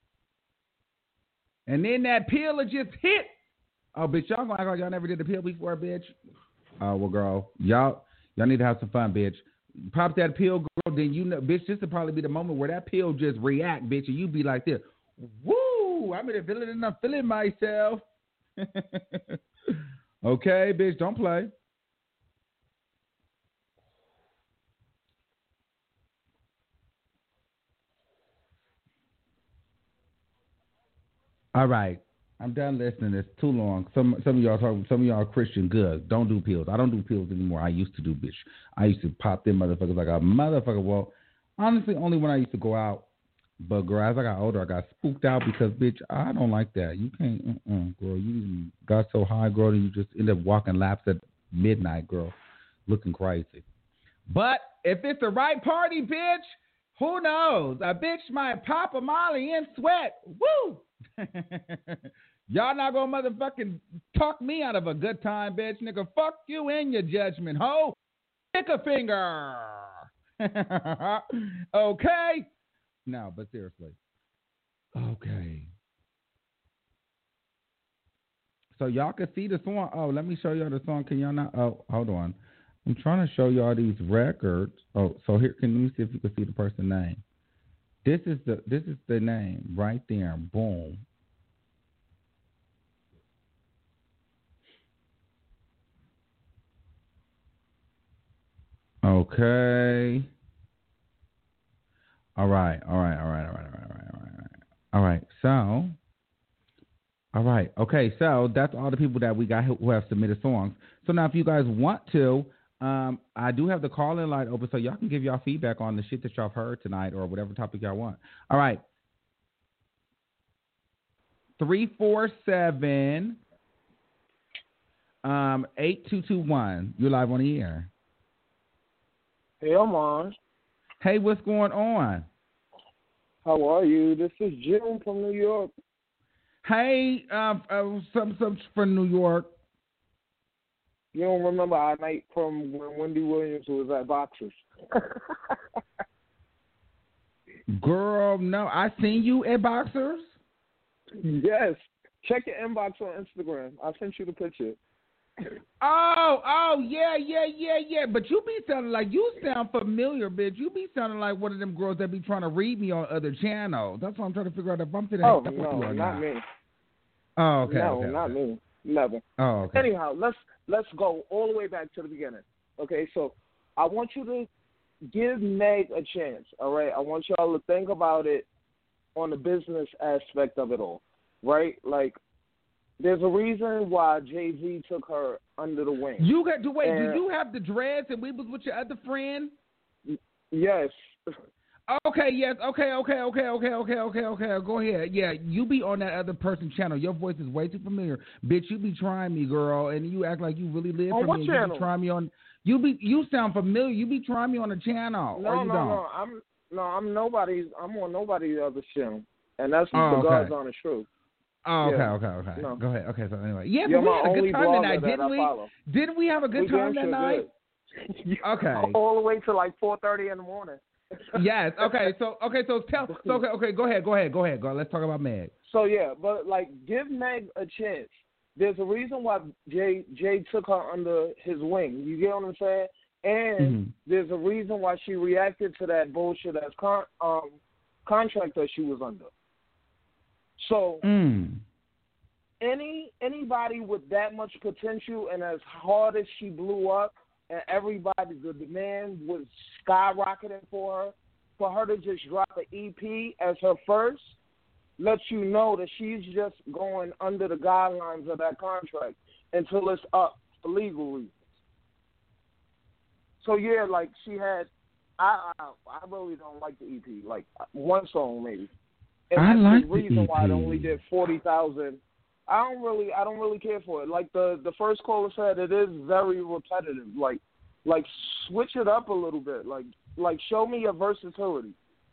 And then that pill will just hit. Oh, bitch, y'all gonna act like y'all never did the pill before, bitch? Oh, well, girl, y'all y'all need to have some fun, bitch. Pop that pill, girl, then you know, bitch, this will probably be the moment where that pill just react, bitch, and you be like this. Woo! I'm in a feeling and I'm feeling myself. Okay, bitch, don't play. All right. I'm done listening. It's too long. Some some of y'all talk, some of y'all are Christian. Good. Don't do pills. I don't do pills anymore. I used to do, bitch. I used to pop them motherfuckers like a motherfucker. Well, honestly, only when I used to go out. But girl, as I got older, I got spooked out because, bitch, I don't like that. You can't, uh-uh, girl. You got so high, girl, and you just end up walking laps at midnight, girl, looking crazy. But if it's the right party, bitch, who knows? A bitch might pop a molly and sweat. Woo! Y'all not gonna motherfucking talk me out of a good time, bitch. Nigga, fuck you and your judgment, ho. Pick a finger. Okay? No, but seriously. Okay. So y'all can see the song. Oh, let me show y'all the song. Can y'all not? Oh, hold on. I'm trying to show y'all these records. Oh, so here, can you see if you can see the person's name? This is the this is the name right there. Boom. Okay. All right. All right. All right. All right. All right. All right. All right. All right. So. All right. Okay. So that's all the people that we got who have submitted songs. So now, if you guys want to, um, I do have the call-in line open, so y'all can give y'all feedback on the shit that y'all heard tonight or whatever topic y'all want. All right. three four seven, Um, eight two two one. You're live on the air. Hey, I'm on. Hey, what's going on? How are you? This is Jim from New York. Hey, uh, uh, some some from New York. You don't remember our night from when Wendy Williams was at Boxers? Girl, no, I seen you at Boxers. Yes. Check your inbox on Instagram. I sent you the picture. Oh, oh, yeah, yeah, yeah, yeah. But you be sounding like, you sound familiar, bitch. You be sounding like one of them girls that be trying to read me on other channels. That's what I'm trying to figure out if I'm sitting Oh, with no, you or not not. me. Oh, okay. No, okay, not okay. me. Never. Oh, okay. Anyhow, let's let's go all the way back to the beginning. Okay, so I want you to give Meg a chance, all right? I want y'all to think about it on the business aspect of it all, right? Like, there's a reason why Jay-Z took her under the wing. You got to wait. And, do you have the dreads and we was with your other friend? Yes. Okay, yes. Okay, okay, okay, okay, okay, okay, okay. Go ahead. Yeah, you be on that other person's channel. Your voice is way too familiar. Bitch, you be trying me, girl, and you act like you really live On for what me. channel? You be trying me on you be you sound familiar. You be trying me on the channel. No, or you no, don't? no. I'm no, I'm nobody's. I'm on nobody's other channel, and that's Oh, the okay. God's honest truth. Oh, okay, Yeah. okay, okay. No. Go ahead. Okay, so anyway. Yeah, You're but we my had a only good time blogger that night, that didn't I we? follow. Didn't we have a good We time damn that sure night? did. Okay. All the way to like four thirty in the morning. Yes. Okay. So okay. So tell. So okay. Okay. Go ahead. Go ahead. Go ahead. Go. Let's talk about Meg. So yeah, but like, give Meg a chance. There's a reason why Jay Jay took her under his wing. You get what I'm saying? And Mm-hmm. there's a reason why she reacted to that bullshit as con- um, contract that she was under. So Mm. any anybody with that much potential and as hard as she blew up, and everybody, the demand was skyrocketing for her, for her to just drop an E P as her first, lets you know that she's just going under the guidelines of that contract until it's up for legal reasons. So yeah, like she had, I I, I really don't like the E P, like one song maybe. And I that's like the the reason E P. why it only did forty thousand. I don't really, I don't really care for it. Like the, the first caller said, it is very repetitive. Like, like switch it up a little bit. Like, like show me your versatility.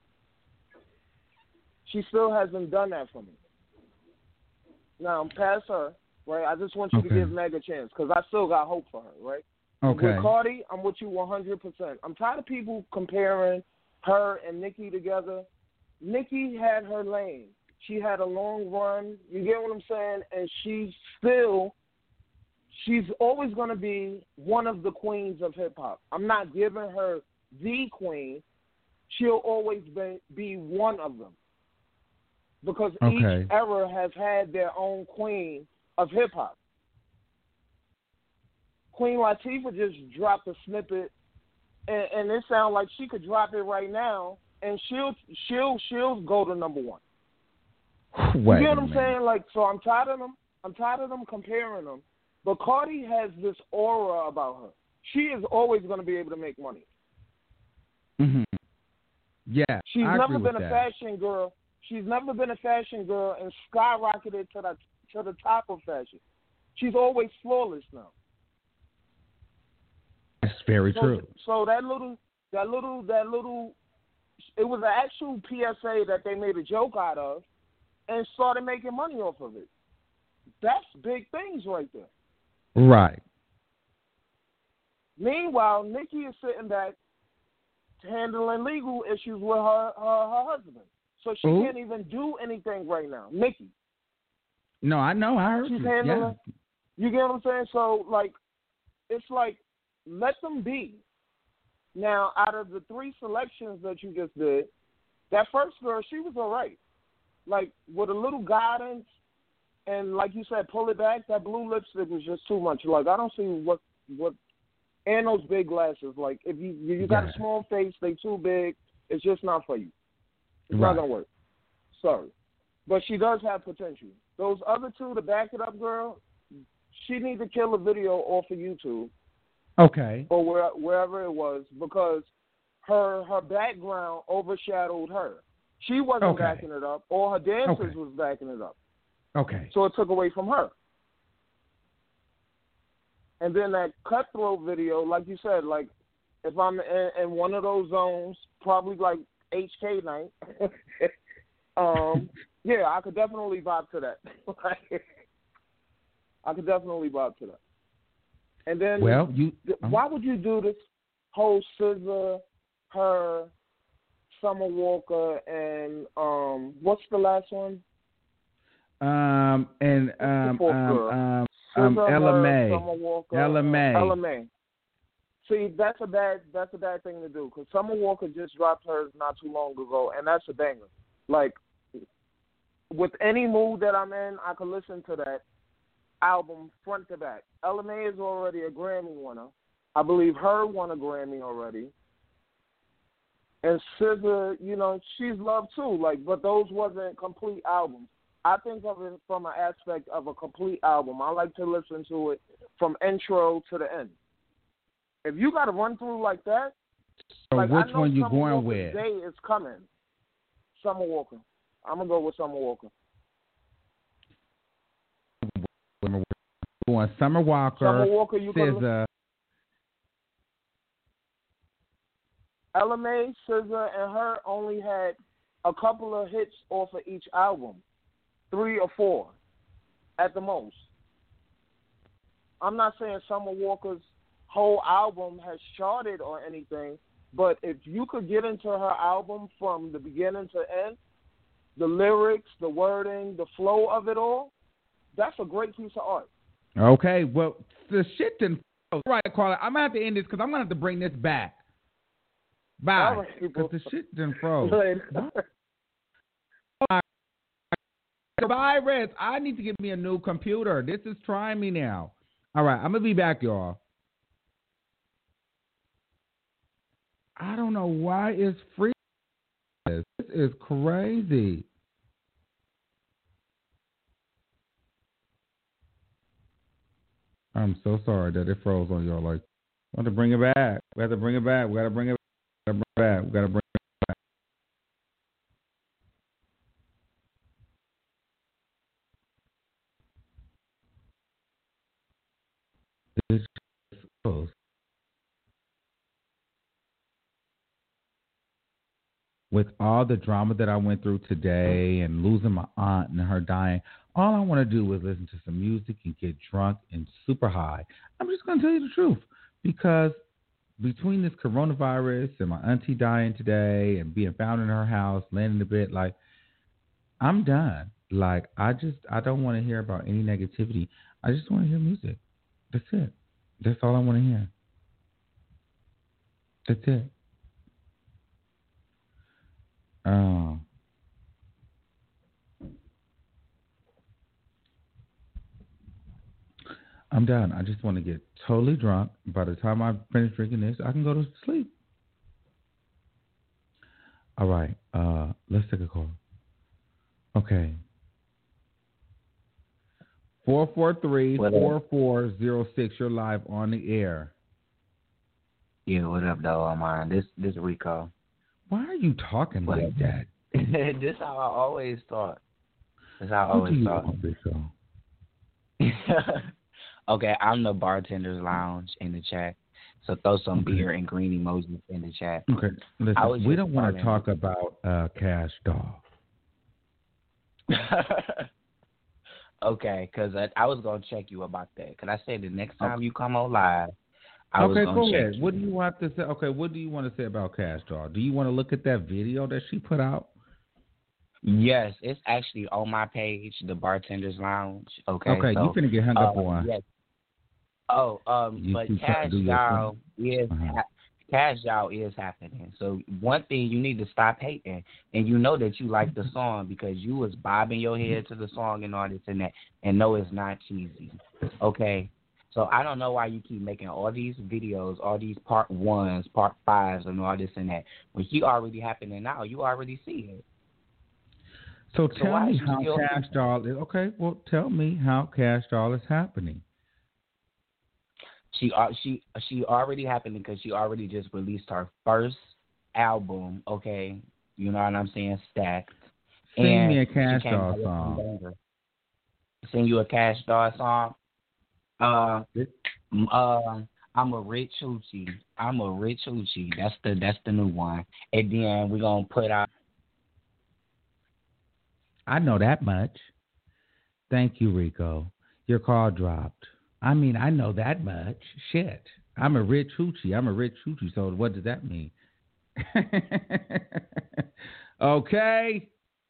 She still hasn't done that for me. Now, past her, right? I just want you Okay. to give Meg a chance because I still got hope for her, right? Okay. With Cardi, I'm with you one hundred percent. I'm tired of people comparing her and Nicki together. Nicki had her lane. She had a long run. You get what I'm saying? And she's still, she's always going to be one of the queens of hip-hop. I'm not giving her the queen. She'll always be, be one of them. Because Okay. each era has had their own queen of hip-hop. Queen Latifah just dropped a snippet, and, and it sounds like she could drop it right now, and she'll she'll she'll go to number one. Wait you get a what I'm minute. saying? Like, so I'm tired of them. I'm tired of them comparing them. But Cardi has this aura about her. She is always going to be able to make money. Mm-hmm. Yeah, She's I never agree been with a that. fashion girl. She's never been a fashion girl and skyrocketed to the to the top of fashion. She's always flawless now. That's very So, true. so that little, that little, that little, it was an actual P S A that they made a joke out of, and started making money off of it. That's big things right there. Right. Meanwhile, Nicki is sitting back handling legal issues with her her, her husband, so she Who? can't even do anything right now. Nicki, No, I know. I heard she's you. handling. Yeah. You get what I'm saying? So like, it's like, let them be. Now, out of the three selections that you just did, that first girl, she was all right. Like, with a little guidance and, like you said, pull it back, that blue lipstick was just too much. Like, I don't see what, what and those big glasses. Like, if you you got Yeah. a small face, they too big, it's just not for you. It's Right. not going to work. Sorry. But she does have potential. Those other two, to back it up, girl, she need to kill a video off of YouTube Okay. or where, wherever it was, because her her background overshadowed her. She wasn't Okay. backing it up, or her dancers Okay. was backing it up. Okay. So it took away from her. And then that Cutthroat video, like you said, like if I'm in, in one of those zones, probably like H K night, um, yeah, I could definitely vibe to that. I could definitely vibe to that. And then, well, you um, why would you do this whole S Z A, her, Summer Walker, and um, what's the last one? Um, and um, um, um, um, Ella Mai. Ella Mai. Ella Mai. See, that's a bad that's a bad thing to do because Summer Walker just dropped hers not too long ago, and that's a banger. Like, with any mood that I'm in, I can listen to that album front to back. Ella Mai is already a Grammy winner. I believe her won a Grammy already. And S Z A, you know, she's loved too. Like, but those wasn't complete albums. I think of it from an aspect of a complete album. I like to listen to it from intro to the end. If you got to run through like that, so like, which I know one you Summer going Walker's with? Day is coming. Summer Walker. I'm gonna go with Summer Walker. We're going Summer Walker. Summer Walker, you S Z A. Ella Mai, S Z A, and her only had a couple of hits off of each album, three or four, at the most. I'm not saying Summer Walker's whole album has charted or anything, but if you could get into her album from the beginning to end, the lyrics, the wording, the flow of it all, that's a great piece of art. Okay, well, the shit didn't. All right, Carla, I'm going to have to end this because I'm going to have to bring this back. Bye. Because the shit didn't froze. Virus, I need to get me a new computer. This is trying me now. All right, I'm going to be back, y'all. I don't know why it's free. This is crazy. I'm so sorry that it froze on y'all. Like, we have to bring it back. We have to bring it back. We got to bring it back. We got to bring it back. It's close. With all the drama that I went through today and losing my aunt and her dying, all I want to do is listen to some music and get drunk and super high. I'm just going to tell you the truth because between this coronavirus and my auntie dying today and being found in her house, laying in the bed, like, I'm done. Like, I just, I don't want to hear about any negativity. I just want to hear music. That's it. That's all I want to hear. That's it. Oh. I'm done. I just want to get totally drunk. By the time I finish drinking this, I can go to sleep. All right. Uh, let's take a call. Okay. four four three, four four zero six. You're live on the air. Yeah, what up, though, Armand? This this Rico. Why are you talking what like up? that? This how I always thought. This how I always thought. Okay, I'm the bartender's lounge in the chat. So throw some okay. beer and green emojis in the chat. Okay, listen, we don't want to talk about uh, Cash Doll. Okay, because I, I was going to check you about that. Because I said the next time okay. you come on live, I okay, was go ahead. What do you want to say? Okay, what do you want to say about Cash Doll? Do you want to look at that video that she put out? Yes, it's actually on my page, the Bartender's Lounge. Okay, okay, so, you finna get hung um, up on. Yes. Oh, um, you but Cash Doll is uh-huh. ha- Cash Doll is happening. So one thing you need to stop hating, and you know that you like the song because you was bobbing your head to the song and all this and that, and no, it's not cheesy. Okay. So I don't know why you keep making all these videos, all these part ones, part fives, and all this and that. When he already happening now, you already see it. So, so tell me how Cash Doll is. Okay, well, tell me how Cash Doll is happening. She uh, she she already happened because she already just released her first album. Okay, you know what I'm saying? Stacked. Sing and me a Cash Doll song. Sing you a Cash Doll song. Uh, uh, I'm a rich hoochie. I'm a rich hoochie. That's the that's the new one. And then we're gonna put out. I know that much. Thank you, Rico. Your call dropped. I mean, I know that much. Shit. I'm a rich hoochie. I'm a rich hoochie. So what does that mean? Okay.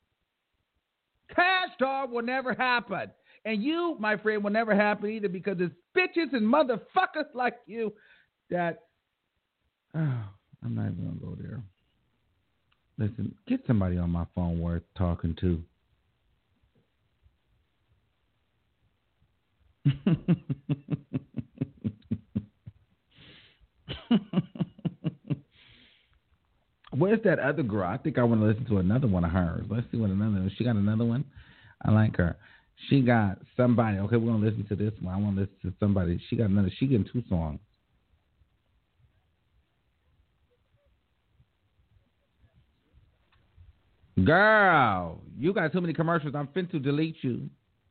Cash dog will never happen. And you, my friend, will never happen either because it's bitches and motherfuckers like you that, oh, I'm not even going to go there. Listen, get somebody on my phone worth talking to. Where's that other girl? I think I want to listen to another one of hers. Let's see what another. She got another one. I like her. She got somebody. Okay, we're gonna listen to this one. I want to listen to somebody. She got another. She getting two songs. Girl, you got too many commercials. I'm fin to delete you.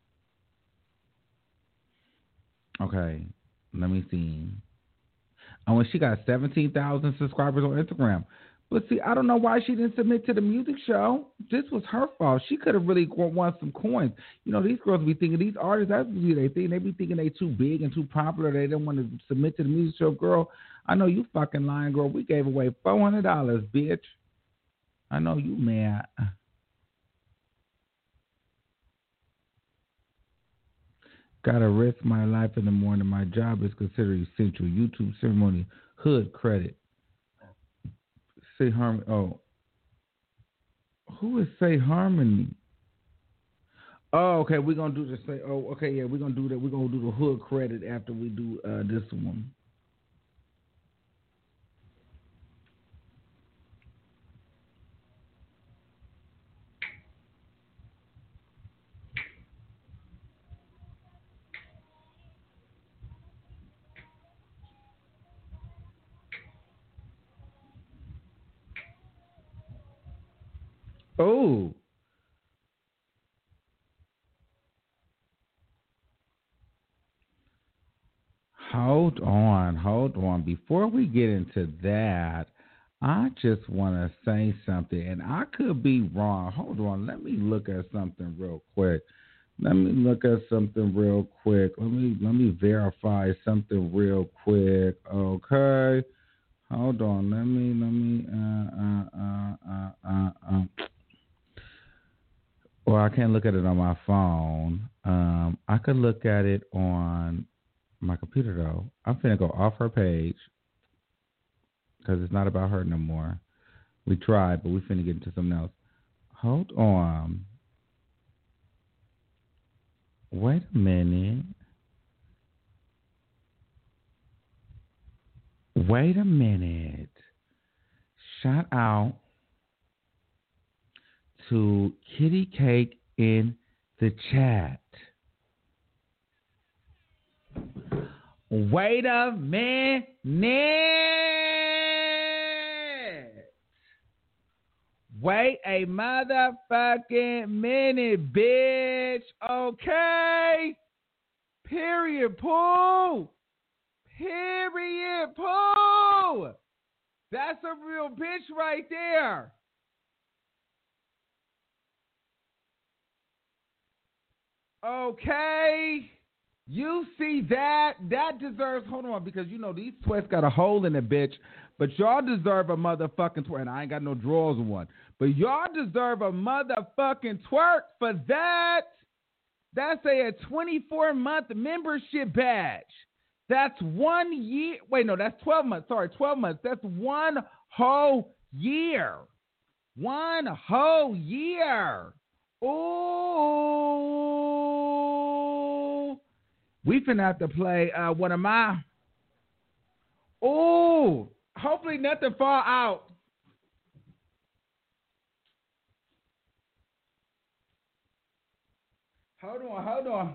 Okay, let me see. Oh, and she got seventeen thousand subscribers on Instagram. But see, I don't know why she didn't submit to the music show. This was her fault. She could have really won some coins. You know, these girls be thinking, these artists, that's what they think. They be thinking they too big and too popular. They don't want to submit to the music show. Girl, I know you fucking lying, girl. We gave away four hundred dollars, bitch. I know you mad. Gotta risk my life in the morning. My job is considered essential. YouTube ceremony, hood credit. Say Harmony. Oh, who is Say Harmony? Oh, okay. We're gonna do the say. Oh, okay. Yeah, we're gonna do that. We're gonna do the hood credit after we do uh, this one. Oh. Hold on, hold on. Before we get into that, I just want to say something, and I could be wrong. Hold on, let me look at something real quick. Let me look at something real quick. Let me let me verify something real quick. Okay, hold on. Let me let me. Uh uh uh uh uh. uh. Well, I can't look at it on my phone. Um, I could look at it on my computer though. I'm finna go off her page because it's not about her no more. We tried, but we finna get into something else. Hold on. Wait a minute. Wait a minute. Shout out to Kitty Cake in the chat. Wait a minute. Wait a motherfucking minute, bitch. Okay. Period, Pooh. Period, Pooh. That's a real bitch right there. Okay. You see that? That deserves, hold on, because you know these sweats got a hole in it, bitch. But y'all deserve a motherfucking twerk. And I ain't got no drawers on one. But y'all deserve a motherfucking twerk for that. That's a twenty-four month membership badge. That's one year. Wait, no, that's twelve months. Sorry, twelve months. That's one whole year. One whole year. Ooh. We finna have to play uh, one of my. Ooh. Hopefully nothing fall out. Hold on, hold on.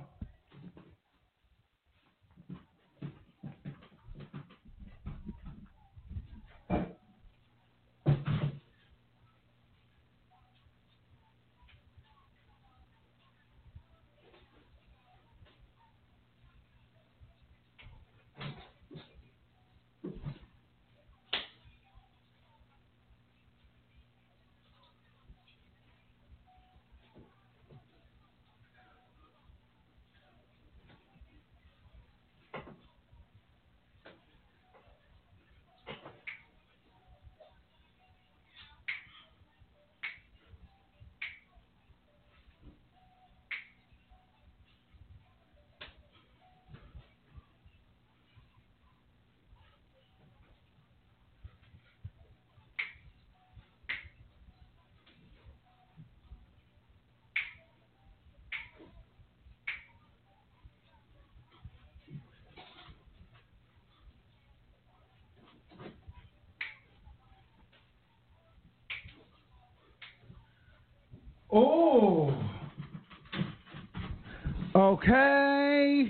Okay.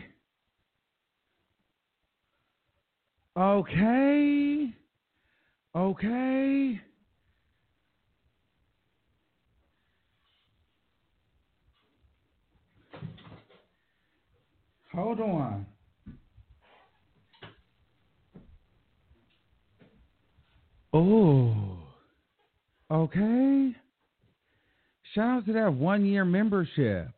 Okay. Okay. Hold on. Oh. Okay. Shout out to that one year membership.